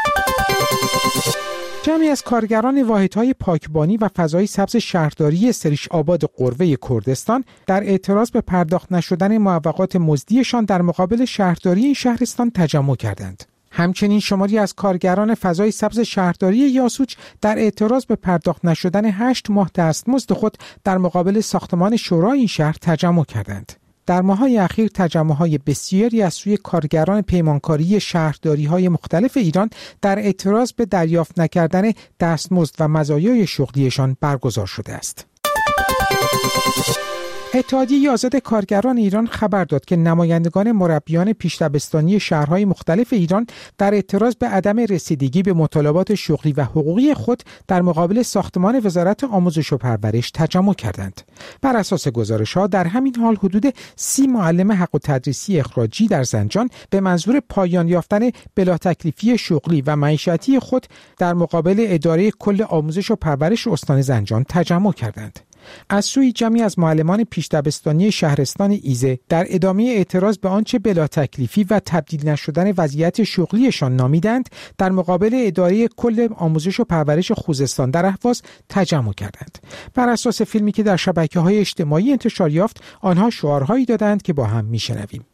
جمعی از کارگران واحدهای پاکبانی و فضای سبز شهرداری سریش آباد قروه کردستان در اعتراض به پرداخت نشدن معوقات مزدیشان در مقابل شهرداری این شهرستان تجمع کردند. همچنین شماری از کارگران فضای سبز شهرداری یاسوج در اعتراض به پرداخت نشدن 8 ماه دستمزد خود در مقابل ساختمان شورای این شهر تجمع کردند. در ماه‌های اخیر تجمع‌های بسیاری از سوی کارگران پیمانکاری شهرداری‌های مختلف ایران در اعتراض به دریافت نکردن دستمزد و مزایای شغلیشان برگزار شده است. اتحادیه آزاد کارگران ایران خبر داد که نمایندگان مربیان پیش‌دبستانی شهرهای مختلف ایران در اعتراض به عدم رسیدگی به مطالبات شغلی و حقوقی خود در مقابل ساختمان وزارت آموزش و پرورش تجمع کردند. بر اساس گزارش‌ها، در همین حال حدود 30 معلم حق التدریسی اخراجی در زنجان به منظور پایان یافتن بلا تکلیفی شغلی و معیشتی خود در مقابل اداره کل آموزش و پرورش استان زنجان تجمع کردند. از سوی جمعی از معلمان پیش‌دبستانی شهرستان ایزه در ادامه اعتراض به آنچه بلا تکلیفی و تبدیل نشدن وضعیت شغلیشان نامیدند، در مقابل اداره کل آموزش و پرورش خوزستان در اهواز تجمع کردند. بر اساس فیلمی که در شبکه‌های اجتماعی انتشار یافت، آنها شعارهایی دادند که با هم میشنویم.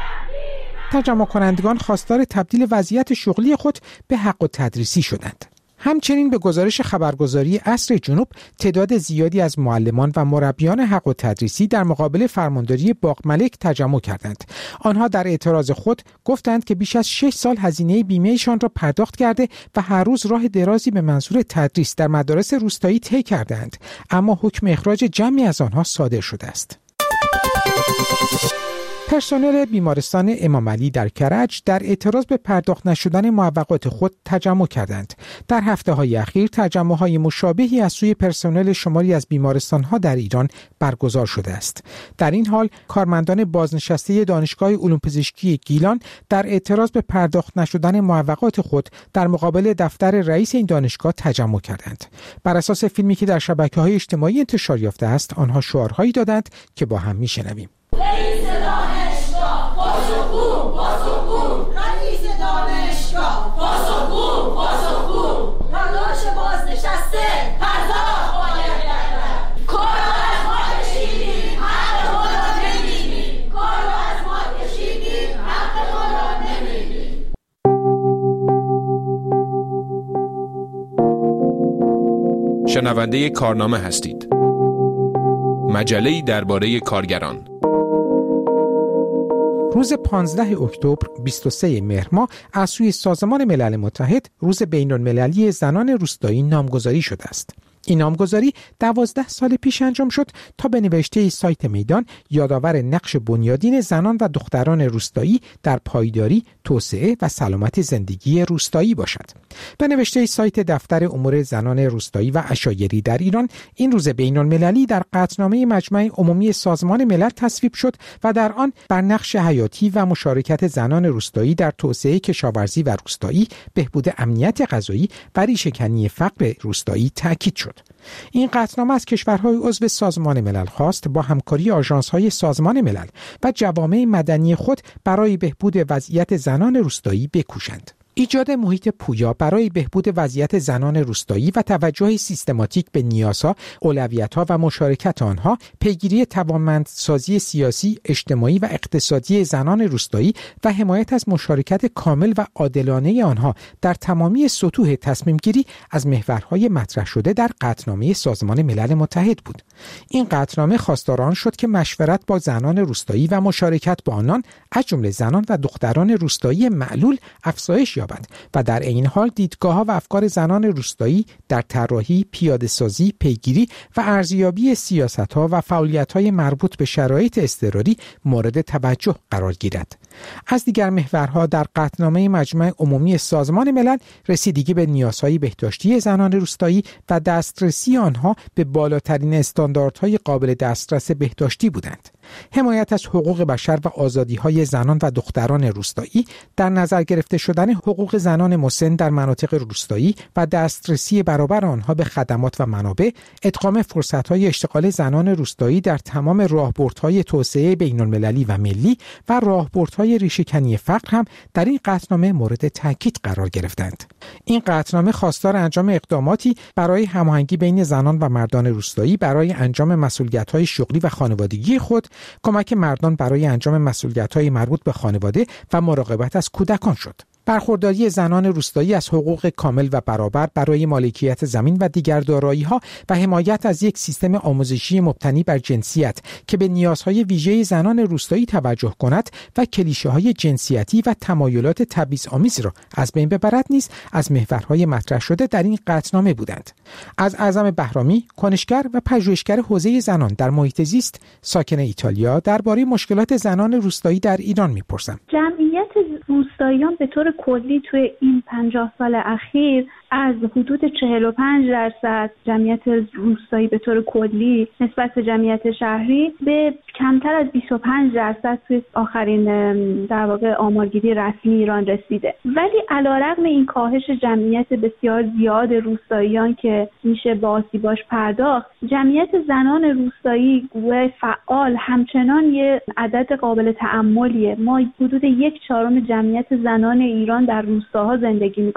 تجمع کنندگان خواستار تبدیل وضعیت شغلی خود به حق التدریسی شدند. همچنین به گزارش خبرگزاری عصر جنوب تعداد زیادی از معلمان و مربیان حق التدریسی در مقابل فرمانداری باغ ملک تجمع کردند. آنها در اعتراض خود گفتند که بیش از 6 سال هزینه بیمه‌شان را پرداخت کرده و هر روز راه درازی به منظور تدریس در مدارس روستایی طی کردند، اما حکم اخراج جمعی از آنها صادر شده است. پرسنل بیمارستان امام علی در کرج در اعتراض به پرداخت نشدن معوقات خود تجمع کردند. در هفته‌های اخیر تجمع‌های مشابهی از سوی پرسنل شماری از بیمارستان‌ها در ایران برگزار شده است. در این حال کارمندان بازنشسته دانشگاه علوم پزشکی گیلان در اعتراض به پرداخت نشدن معوقات خود در مقابل دفتر رئیس این دانشگاه تجمع کردند. بر اساس فیلمی که در شبکه‌های اجتماعی انتشار یافته است، آنها شعارهایی دادند که با هم می‌شنویم. رئیس دانشگاه پاسخگو پاسخگو، رئیس دانشگاه پاسخگو پاسخگو، تلاش بازنشسته پرداخت باید گردد. کار از ما کشیدیم حق ما را نمی‌گیریم، کار از ما کشیدیم حق ما را نمی‌گیریم. شنونده کارنامه هستید. مجله‌ای درباره کارگران. روز 15 اکتبر 23 مهر ماه از سوی سازمان ملل متحد روز بین‌المللی زنان روستایی نامگذاری شده است. این نامگذاری 12 سال پیش انجام شد تا به نوشته سایت میدان یادآور نقش بنیادین زنان و دختران روستایی در پایداری، توسعه و سلامت زندگی روستایی باشد. به نوشته سایت دفتر امور زنان روستایی و عشایری در ایران، این روز بین‌المللی در قطعنامه مجمع عمومی سازمان ملل تصویب شد و در آن بر نقش حیاتی و مشارکت زنان روستایی در توسعه کشاورزی و روستایی، بهبود امنیت غذایی و ریشه‌کنی فقر روستایی تاکید شد. این قطعنامه از کشورهای عضو سازمان ملل خواست با همکاری آژانس‌های سازمان ملل و جوامع مدنی خود برای بهبود وضعیت زنان روستایی بکوشند. ایجاد محیط پویا برای بهبود وضعیت زنان روستایی و توجه سیستماتیک به نیازها، اولویت‌ها و مشارکت آنها، پیگیری توانمندسازی سیاسی، اجتماعی و اقتصادی زنان روستایی و حمایت از مشارکت کامل و عادلانه آنها در تمامی سطوح تصمیم‌گیری از محورهای مطرح شده در قطعنامه سازمان ملل متحد بود. این قطعنامه خواستار آن شد که مشورت با زنان روستایی و مشارکت با آنان از جمله زنان و دختران روستایی معلول افزایش یابد و در این حال دیدگاه‌ها و افکار زنان روستایی در طراحی، پیاده‌سازی، پیگیری و ارزیابی سیاست‌ها و فعالیت‌های مربوط به شرایط اضطراری مورد توجه قرار گیرد. از دیگر محورها در قطعنامه مجمع عمومی سازمان ملل رسیدگی به نیازهای بهداشتی زنان روستایی و دسترسی آنها به بالاترین استانداردهای قابل دسترس بهداشتی بودند. حمایت از حقوق بشر و آزادی‌های زنان و دختران روستایی، در نظر گرفته شدن حقوق زنان مسن در مناطق روستایی و دسترسی برابر آنها به خدمات و منابع، ادغام فرصت‌های اشتغال زنان روستایی در تمام راهبردهای توسعه بین‌المللی و ملی و راهبردهای ریشه‌کنی فقر هم در این قطعنامه مورد تاکید قرار گرفتند. این قطعنامه خواستار انجام اقداماتی برای هماهنگی بین زنان و مردان روستایی برای انجام مسئولیت‌های شغلی و خانوادگی خود، کمک مردان برای انجام مسئولیت‌های مربوط به خانواده و مراقبت از کودکان شد. برخورداری زنان روستایی از حقوق کامل و برابر برای مالکیت زمین و دیگر دارایی‌ها و حمایت از یک سیستم آموزشی مبتنی بر جنسیت که به نیازهای ویژه زنان روستایی توجه کند و کلیشه‌های جنسیتی و تمایلات تبعیض‌آمیز را از بین ببرد نیز از محورهای مطرح شده در این قطعنامه بودند. از اعظم بهرامی، کنشگر و پژوهشگر حوزه زنان در محیط زیست ساکن ایتالیا درباره مشکلات زنان روستایی در ایران می‌پرسم. جمعیت روستاییان به طور کلی توی این 50 سال اخیر از حدود 45% جمعیت روستایی به طور کلی نسبت به جمعیت شهری به کمتر از 25% توی آخرین در واقع آمارگیری رسمی ایران رسیده. ولی علیرغم این کاهش جمعیت بسیار زیاد روستاییان که میشه با آسیباش پرداخت، جمعیت زنان روستایی و فعال همچنان یه عدد قابل تأملیه. ما حدود 1/4 جمعیت زنان ایران در روستاها زندگی میکنن.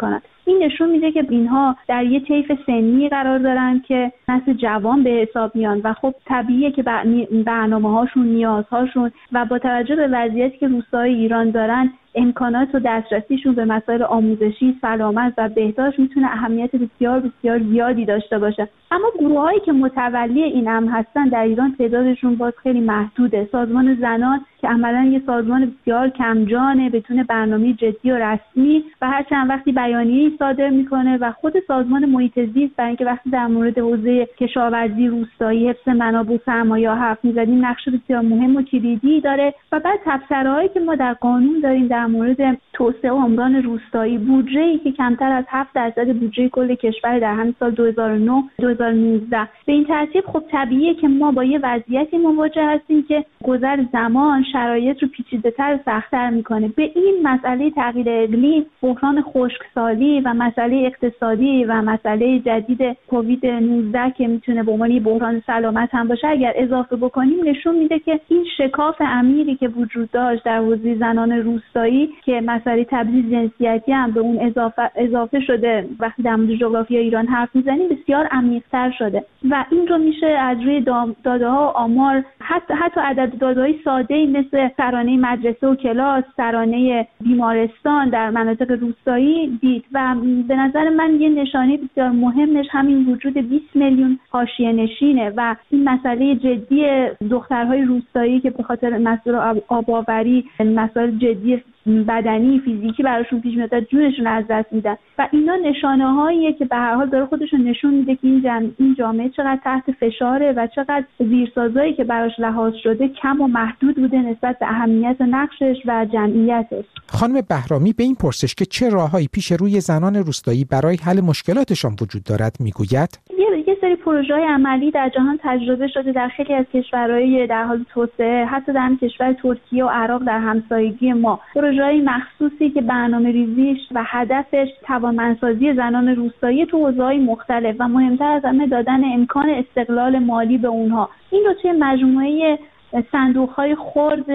این نشون میده که اینها در یه طیف سنی قرار دارن که نسل جوان به حساب میان و خب طبیعیه که برنامه‌هاشون، نیازهاشون و با توجه به وضعیتی که روستاهای ایران دارن امکانات و دسترسیشون به مسائل آموزشی، سلامت و بهداشت میتونه اهمیت بسیار بسیار زیادی داشته باشه. اما گروه‌هایی که متولی این امر هستن در ایران تعدادشون باز خیلی محدوده. سازمان زنان که عملاً یه سازمان بسیار کمجانه بدون برنامه جدی و رسمی و هر چند وقتی بیانیه‌ای صادر میکنه و خود سازمان محیط زیست، برای اینکه وقتی در مورد حوزه کشاورزی روستایی، حفظ منابع و سرمایه حرف می‌زدیم، نقش بسیار مهم و کلیدی داره. و بعد تبصره‌هایی که ما در قانون داریم در مورد توسعه و عمران روستایی، بودجه‌ای که کمتر از 7% بودجه کل کشور در همین سال 2009 2019. به این ترتیب خب طبیعیه که ما با یه وضعیتی مواجه هستیم که گذر زمان شرایط رو پیچیده‌تر و سخت‌تر می‌کنه. به این مسئله تغییر اقلیم، بحران خشکسالی و مسئله اقتصادی و مسئله جدید کووید 19 که میتونه به عنوان بحران سلامت هم باشه اگر اضافه بکنیم، نشون میده که این شکاف عمیقی که وجود داشت در حوزه زنان روستایی که مسئله تبعیض جنسیتی هم به اون اضافه شده، وقتی در مورد جغرافی ایران حرف میزنیم بسیار عمیق‌تر شده و این رو میشه از روی داده‌ها و آمار، حتی عدد داده‌های ساده‌ای مثل سرانه مدرسه و کلاس، سرانه بیمارستان در مناطق روستایی دید. و به نظر من یه نشانه بسیار مهمش همین وجود 20 میلیون حاشیه‌نشینه و این مسئله جدی دخترهای روستایی که به خاطر مسائل آب‌آوری، مسائل جدی بدنی فیزیکی براشون پیش میاد، جونشون از دست میدن و اینا نشانه‌هاییه که به هر حال داره خودشون نشون میده که این جامعه چقدر تحت فشاره و چقدر زیرسازایی که براش لحاظ شده کم و محدود بوده نسبت به اهمیت نقشش و جمعیتش. خانم بهرامی به این پرسش که چه راههایی پیش روی زنان روستایی برای حل مشکلاتشان وجود دارد میگوید: یه سری پروژه‌های عملی در جهان تجربه شده در خیلی از کشورهای در حال توسعه، حتی در کشور ترکیه و عراق در همسایگی ما، پروژه‌های مخصوصی که برنامه‌ریزیش و هدفش توانمندسازی زنان روستایی تو حوزه‌های مختلف و مهمتر از همه دادن امکان استقلال مالی به اونها. این رو توی مجموعه صندوق‌های خرد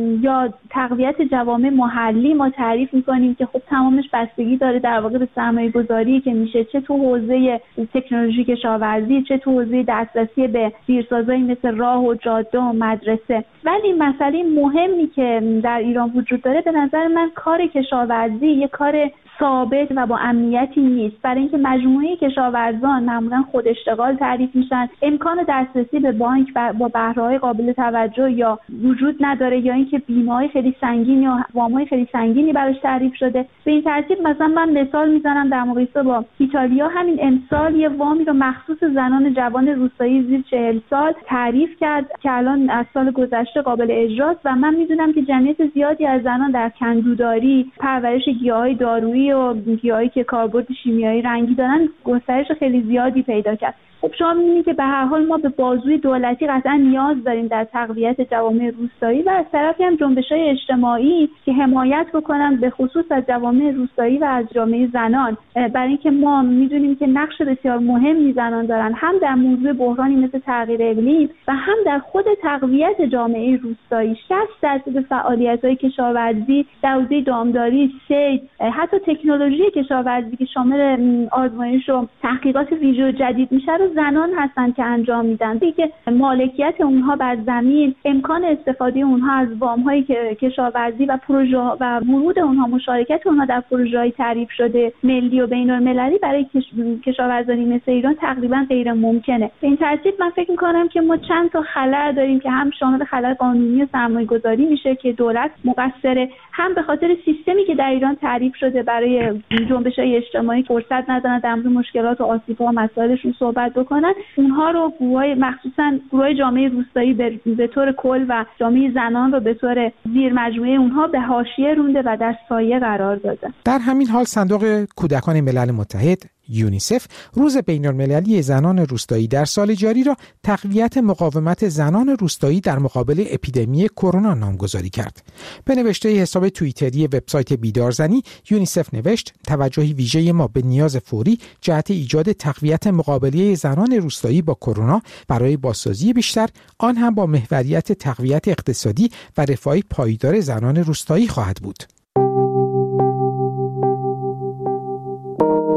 یا تقویت جوامع محلی ما تعریف می‌کنیم که خب تمامش بستگی داره در واقع به سرمایه‌گذاری که میشه، چه تو حوزه تکنولوژی کشاورزی، چه تو حوزه دسترسی به زیرسازهایی مثل راه و جاده و مدرسه. ولی مسئله مهمی که در ایران وجود داره به نظر من کار کشاورزی یه کار ثابت و با امنیتی نیست، برای اینکه مجموعه کشاورزان معمولا خود اشتغال تعریف میشن، امکان دسترسی به بانک با بهره‌های قابل توجه یا وجود نداره یا اینکه بیمه‌های خیلی سنگین یا وام‌های خیلی سنگینی براش تعریف شده. به این ترتیب مثلا من مثال میزنم در مقایسه با ایتالیا، همین امسال یه وامی رو مخصوص زنان جوان روستایی زیر 40 سال تعریف کرد که الان از سال گذشته قابل اجراست و من میدونم که جمعیت زیادی از زنان در کندوداری، پرورش گیاهای دارویی و گیاهایی که کاربرد شیمیایی رنگی دارن گسترش خیلی زیادی پیدا کرد. خب شما می‌بینید که به هر حال ما به بازوی دولتی قطعا نیاز داریم در تقویت جوامع روستایی و از طرفی هم جنبش‌های اجتماعی که حمایت بکنن به خصوص از جوامع روستایی و از جامعه زنان، برای اینکه ما می‌دونیم که نقش بسیار مهمی زنان دارن، هم در موضوع بحرانی مثل تغییر اقلیم و هم در خود تقویت جامعه روستایی. 60% فعالیت‌های کشاورزی در حوزه دامداری، صید، حتی تکنولوژی کشاورزی که شامل آزمایش و تحقیقات ویژه جدید میشه رو زنان هستن که انجام میدن. دیگه مالکیت اونها بر زمین، امکان استفاده اونها از وام‌های کشاورزی و پروژه و ورود اونها، مشارکت اونها در پروژه‌های تعریف شده ملی و بین‌المللی برای کشاورزانی مثل ایران تقریبا غیر ممکنه. به این ترتیب من فکر می‌کنم که ما چند تا خلأ داریم که هم شامل خلأ قانونی و سرمایه‌گذاری میشه که دولت مقصره، هم به خاطر سیستمی که در ایران تعریف شده برای جنبش‌های اجتماعی فرصت ندارن در مورد مشکلات و آسیب‌ها و مسائلشون صحبت بکنن. اونها رو گروهای مخصوصا گروهای جامعه روستایی به طور کل و جامعه زنان رو به طور زیر مجموعه اونها به حاشیه رونده و در سایه قرار داده. در همین حال صندوق کودکان ملل متحد یونیسف روز بین‌المللی زنان روستایی در سال جاری را تقویت مقاومت زنان روستایی در مقابل اپیدمی کرونا نامگذاری کرد. به نوشته حساب توییتری وبسایت بیدارزنی، یونیسف نوشت: توجه ویژه ما به نیاز فوری جهت ایجاد تقویت مقابله زنان روستایی با کرونا برای بازسازی بیشتر، آن هم با محوریت تقویت اقتصادی و رفاه پایدار زنان روستایی خواهد بود.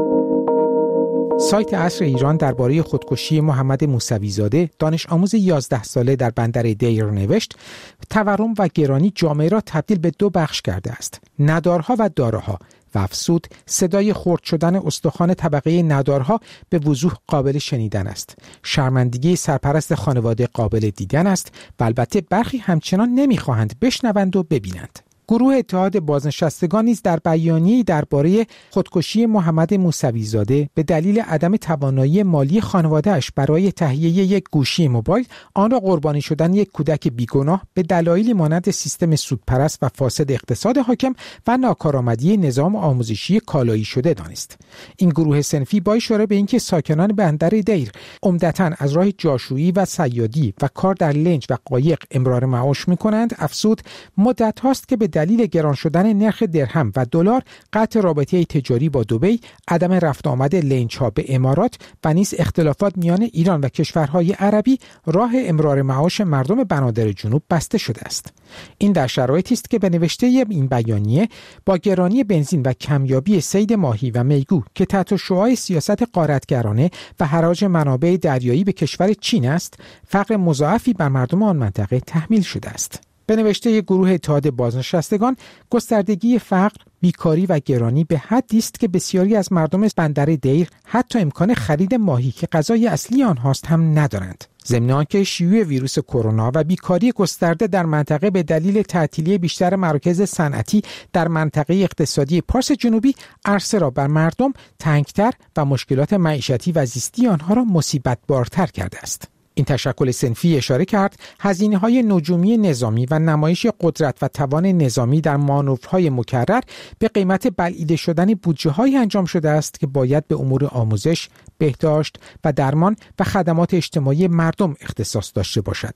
سایت عصر ایران درباره خودکشی محمد موسوی‌زاده دانش آموز 11 ساله در بندر دیر نوشت: تورم و گرانی جامعه را تبدیل به دو بخش کرده است، ندارها و دارها، و افزود صدای خرد شدن استخوان طبقه ندارها به وضوح قابل شنیدن است. شرمندگی سرپرست خانواده قابل دیدن است و البته برخی همچنان نمیخواهند بشنوند و ببینند. گروه اتحاد بازنشستگان نیز در بیانیه‌ای درباره خودکشی محمد موسوی‌زاده به دلیل عدم توانایی مالی خانواده‌اش برای تهیه یک گوشی موبایل آن را قربانی شدن یک کودک بیگناه به دلایلی مانند سیستم سودپرست و فاسد اقتصاد حاکم و ناکارآمدی نظام آموزشی کالایی شده دانست. این گروه صنفی با اشاره به اینکه ساکنان بندر دیر عمدتاً از راه جاشویی و صیادی و کار در لنج و قایق امرار معاش می‌کنند، افزود مدت هاست که به دلیل گران شدن نرخ درهم و دلار، قطع رابطه تجاری با دبی، عدم رفت آمد لنج‌ها به امارات و نیز اختلافات میان ایران و کشورهای عربی راه امرار معاش مردم بنادر جنوب بسته شده است. این در شرایطی است که به نوشته این بیانیه با گرانی بنزین و کمیابی صید ماهی و میگو که تحت شعاع سیاست غارتگرانه و حراج منابع دریایی به کشور چین است، فقر مضاعفی بر مردم آن منطقه تحمیل شده است. به نوشته گروه اتحاد بازنشستگان، گستردگی فقر، بیکاری و گرانی به حدی است که بسیاری از مردم بندر دیر حتی امکان خرید ماهی که غذای اصلی آنهاست هم ندارند. ضمن آنکه شیوع ویروس کرونا و بیکاری گسترده در منطقه به دلیل تعطیلی بیشتر مراکز صنعتی در منطقه اقتصادی پارس جنوبی عرصه را بر مردم تنگتر و مشکلات معیشتی و زیستی آنها را مصیبت بارتر کرده است. این تشکل صنفی اشاره کرد هزینه‌های نجومی نظامی و نمایش قدرت و توان نظامی در مانورهای مکرر به قیمت بلعیده شدن بودجه‌های انجام شده است که باید به امور آموزش، بهداشت و درمان و خدمات اجتماعی مردم اختصاص داشته باشد.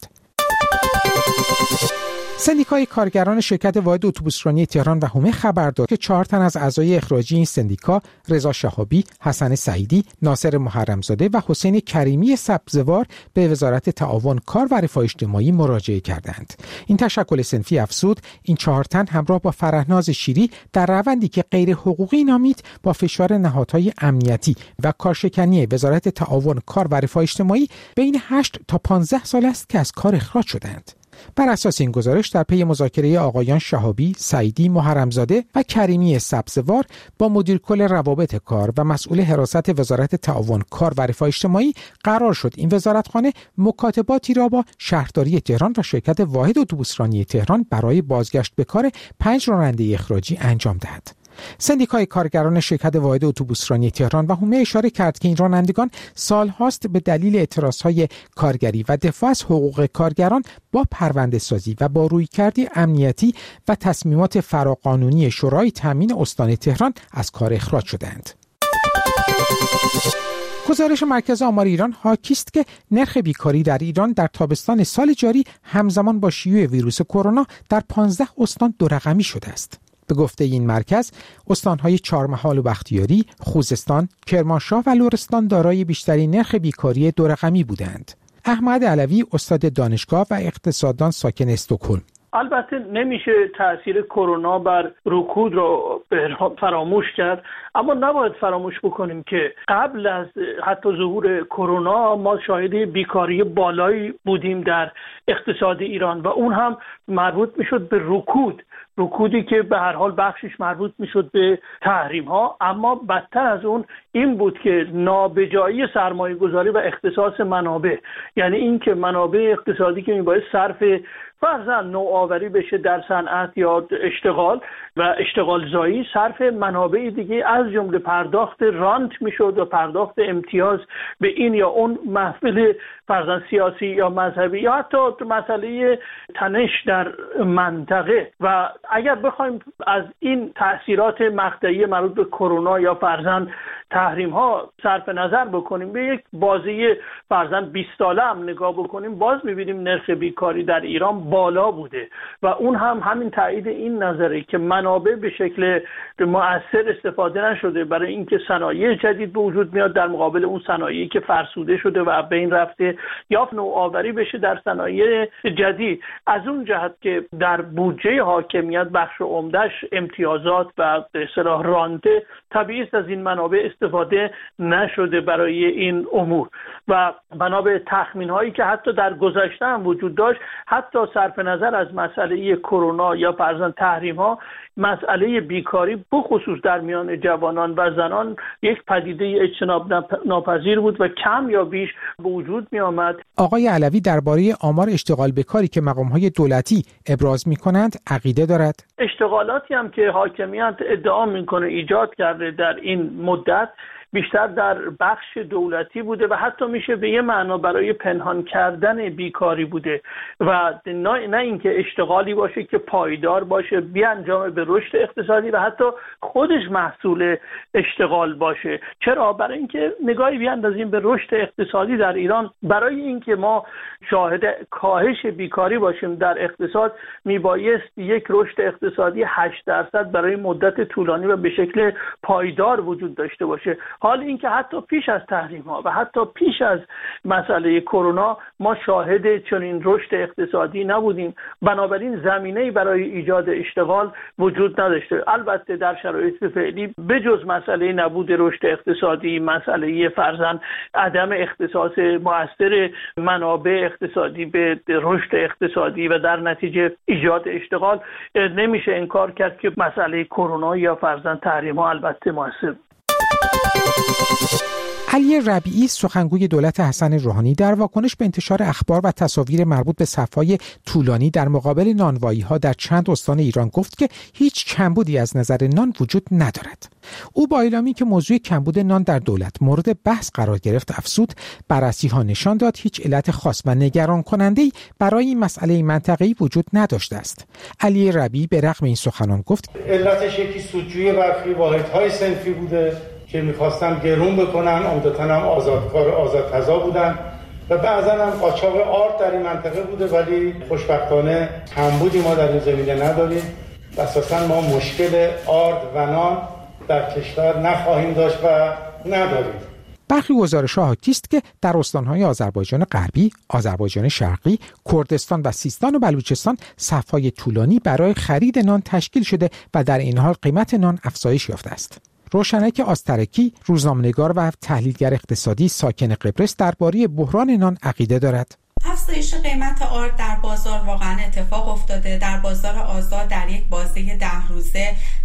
سندیکای کارگران شرکت واحد اتوبوسرانی تهران و حومه خبر داد که 4 تن از اعضای اخراجی این سندیکا، رضا شهابی، حسن سعیدی، ناصر محرمزاده و حسین کریمی سبزوار، به وزارت تعاون، کار و رفاه اجتماعی مراجعه کردند. این تشکل صنفی افزود این 4 تن همراه با فرهناز شیری در روندی که غیر حقوقی نامید با فشار نهادهای امنیتی و کارشکنی وزارت تعاون، کار و رفاه اجتماعی بین 8 تا 15 سال است که از کار اخراج شدند. بر اساس این گزارش در پی مذاکره آقایان شهابی، سعیدی، محرمزاده و کریمی سبزوار با مدیر کل روابط کار و مسئول حراست وزارت تعاون، کار و رفاه اجتماعی قرار شد این وزارتخانه مکاتباتی را با شهرداری تهران و شرکت واحد اتوبوسرانی تهران برای بازگشت به کار 5 راننده اخراجی انجام دهد. سندیکای کارگران شرکت واحد اتوبوسرانی تهران و حومه اشاره کرد که این رانندگان سالهاست به دلیل اعتراضهای کارگری و دفاع از حقوق کارگران با پرونده سازی و با رویکردی امنیتی و تصمیمات فراقانونی شورای تامین استان تهران از کار اخراج شدند. گزارش مرکز آمار ایران حاکی است که نرخ بیکاری در ایران در تابستان سال جاری همزمان با شیوع ویروس کرونا در 15 استان 2 رقمی شده است. به گفته این مرکز، استانهای چهارمحال و بختیاری، خوزستان، کرمانشاه و لرستان دارای بیشترین نرخ بیکاری 2 رقمی بودند. احمد علوی، استاد دانشگاه و اقتصاددان ساکن استکهلم: البته نمیشه تأثیر کرونا بر رکود رو فراموش کرد، اما نباید فراموش بکنیم که قبل از حتی ظهور کرونا ما شاهد بیکاری بالایی بودیم در اقتصاد ایران و اون هم مربوط میشد به رکودی که به هر حال بخشش مربوط میشد به تحریم ها، اما بدتر از اون این بود که نابجایی سرمایه گذاری و اختصاص منابع، یعنی این که منابع اقتصادی که میباید صرف فرضاً نوآوری بشه در صنعت یا اشتغال و اشتغال زایی، صرف منابع دیگه از جمله پرداخت رانت میشد و پرداخت امتیاز به این یا اون محفل فرضاً سیاسی یا مذهبی یا حتی مسئله تنش در منطقه. و اگر بخوایم از این تأثیرات مقطعی مربوط به کرونا یا فرضاً تحریم ها صرف نظر بکنیم، به یک بازی فرضاً 20 ساله هم نگاه بکنیم، باز می‌بینیم نرخ بیکاری در ایران بالا بوده و اون هم همین تایید این نظره که منابع به شکل مؤثر استفاده نشده برای اینکه صنایع جدید به وجود میاد در مقابل اون صنایعی که فرسوده شده و بین رفته یا نوآوری بشه در صنایع جدید. از اون جهت که در بودجه حاکمیت حاکمیت بخش عمده‌اش امتیازات و به اصطلاح رانده، طبیعی است از این منابع استفاده نشده برای این امور و بنا به تخمین‌هایی که حتی در گذشته هم وجود داشت، حتی صرف نظر از مسئله کرونا یا فرضاً تحریم‌ها، مسئله بیکاری بخصوص در میان جوانان و زنان یک پدیده اجتناب ناپذیر بود و کم یا بیش به وجود می آمد. آقای علوی درباره آمار اشتغال به کاری که مقام‌های دولتی ابراز می‌کنند عقیده دارد؟ اشتغالاتی هم که حاکمیت ادعا می‌کنه ایجاد کرده در این مدت بیشتر در بخش دولتی بوده و حتی میشه به یه معنا برای پنهان کردن بیکاری بوده و نه اینکه اشتغالی باشه که پایدار باشه، بیانجامه به رشد اقتصادی و حتی خودش محصول اشتغال باشه. چرا؟ برای اینکه نگاهی بیاندازیم به رشد اقتصادی در ایران، برای اینکه ما شاهد کاهش بیکاری باشیم در اقتصاد میبایست یک رشد اقتصادی 8% برای مدت طولانی و به شکل پایدار وجود داشته باشه. حال اینکه حتی پیش از تحریم‌ها و حتی پیش از مسئله کرونا ما شاهد چنین رشد اقتصادی نبودیم، بنابراین زمینه‌ای برای ایجاد اشتغال وجود نداشته. البته در شرایط فعلی بجز مسئله نبود رشد اقتصادی، مسئله فرضاً عدم اختصاص مؤثر منابع اقتصادی به رشد اقتصادی و در نتیجه ایجاد اشتغال، نمیشه انکار کرد که مسئله کرونا یا فرضاً تحریم‌ها البته مؤثر. علی ربیعی سخنگوی دولت حسن روحانی در واکنش به انتشار اخبار و تصاویر مربوط به صف‌های طولانی در مقابل نانوایی‌ها در چند استان ایران گفت که هیچ کمبودی از نظر نان وجود ندارد. او با اعلامی که موضوع کمبود نان در دولت مورد بحث قرار گرفت افزود بررسی‌ها نشان داد هیچ علت خاص و نگران کننده‌ای برای این مسئله منطقه‌ای وجود نداشته است. علی ربیعی به رغم این سخنان گفت علتش یکی سودجویی برخی واحدهای صنفی بوده که می‌خواستن گرون بکنن، عمدتاً هم آزادکار آزادتزا بودن و بعضاً هم قاچاق آرد در این منطقه بوده، ولی خوشبختانه کمبودی ما در این زمینه نداریم و اساساً ما مشکل آرد و نان در کشور نخواهیم داشت و نداریم. برخی گزارش‌ها حاکی است که در استان‌های آذربایجان غربی، آذربایجان شرقی، کردستان و سیستان و بلوچستان صف‌های طولانی برای خرید نان تشکیل شده و در این حال قیمت نان افزایش یافته است. روشنک آسترکی، روزنامه‌نگار و تحلیلگر اقتصادی ساکن قبرس درباره بحران نان عقیده دارد. افزایش قیمت آرد در بازار واقعا اتفاق افتاده. در بازار آزاد در یک بازه 10 روزه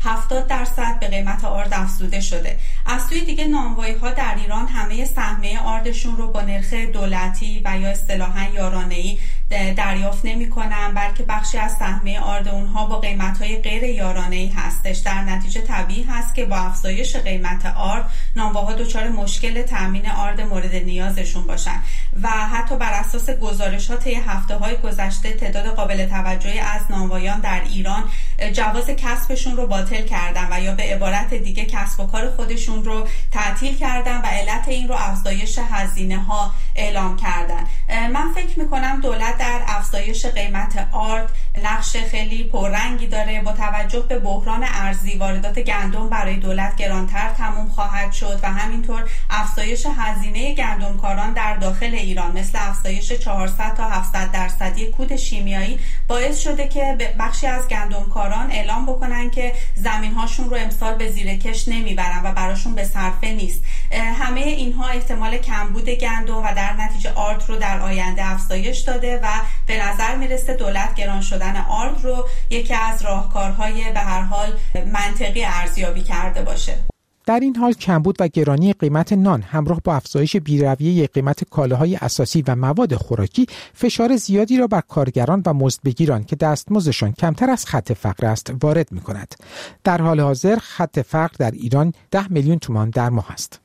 70% به قیمت آرد افزوده شده. از سوی دیگه نانوایی‌ها در ایران همه سهمیه آردشون رو با نرخ دولتی و یا اصطلاحاً یارانه‌ای دریافت نمی‌کنن، بلکه بخشی از سهمیه آرد اونها با قیمت‌های غیر یارانه‌ای هستش. در نتیجه طبیعی هست که با افزایش قیمت آرد نانواها دچار مشکل تامین آرد مورد نیازشون باشن و حتی بر اساس گزارشات طی هفته‌های گذشته تعداد قابل توجهی از نانوایان در ایران جواز کسبشون رو باطل کردن و یا به عبارت دیگه کسب و کار خودشون رو تعطیل کردن و علت این رو افزایش هزینه‌ها اعلام کردن. من فکر می‌کنم دولت در افزایش قیمت آرد نقش خیلی پررنگی داره. با توجه به بحران ارزی واردات گندم برای دولت گرانتر تموم خواهد شد و همینطور افزایش هزینه گندمکاران در داخل ایران مثل افزایش 400 تا 700% کود شیمیایی باعث شده که بخشی از گندمکاران اعلام بکنن که زمین‌هاشون رو امسال به زیرکش نمیبرن و براشون به صرفه نیست. همه اینها احتمال کمبود گندم و در نتیجه آرد رو در آینده افزایش داده و به نظر میرسه دولت گران شدن آرد رو یکی از راهکارهای به هر حال منطقی ارزیابی کرده باشه. در این حال کمبود و گرانی قیمت نان همراه با افزایش بی‌رویه قیمت کالاهای اساسی و مواد خوراکی فشار زیادی را بر کارگران و مزدبگیران که دستمزدشان کمتر از خط فقر است وارد می‌کند. در حال حاضر خط فقر در ایران 10 میلیون تومان در ماه است.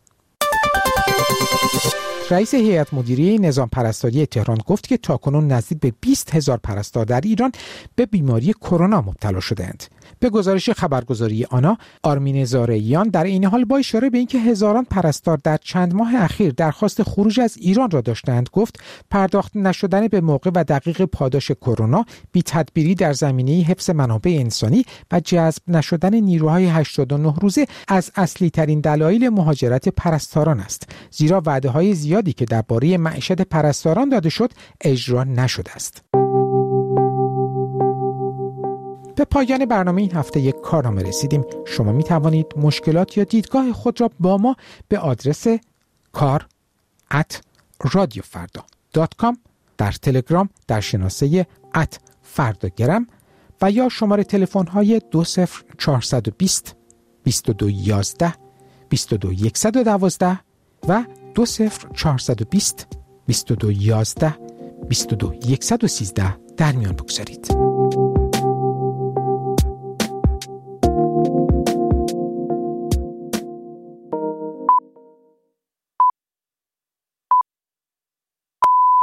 رئیس هیئت مدیره نظام پرستاری تهران گفت که تاکنون نزدیک به 20,000 پرستار در ایران به بیماری کرونا مبتلا شدند. به گزارش خبرگزاری آنا، آرمین زارعیان در این حال با اشاره به اینکه هزاران پرستار در چند ماه اخیر درخواست خروج از ایران را داشتند گفت پرداخت نشدن به موقع و دقیق پاداش کرونا، بی‌تدبیری در زمینه حفظ منابع انسانی و جذب نشدن نیروهای 89 روزه از اصلی ترین دلایل مهاجرت پرستاران است، زیرا وعده‌های زیادی که درباره معیشت پرستاران داده شد اجرا نشده است. به پایان برنامه این هفته یک کارنامه رسیدیم. شما می توانید مشکلات یا دیدگاه خود را با ما به آدرس kar@radiofarda.com در تلگرام در شناسه @فرداگرم و یا شماره تلفن های 20420 2211 22112 و 20420 2211 22113 در میان بگذارید.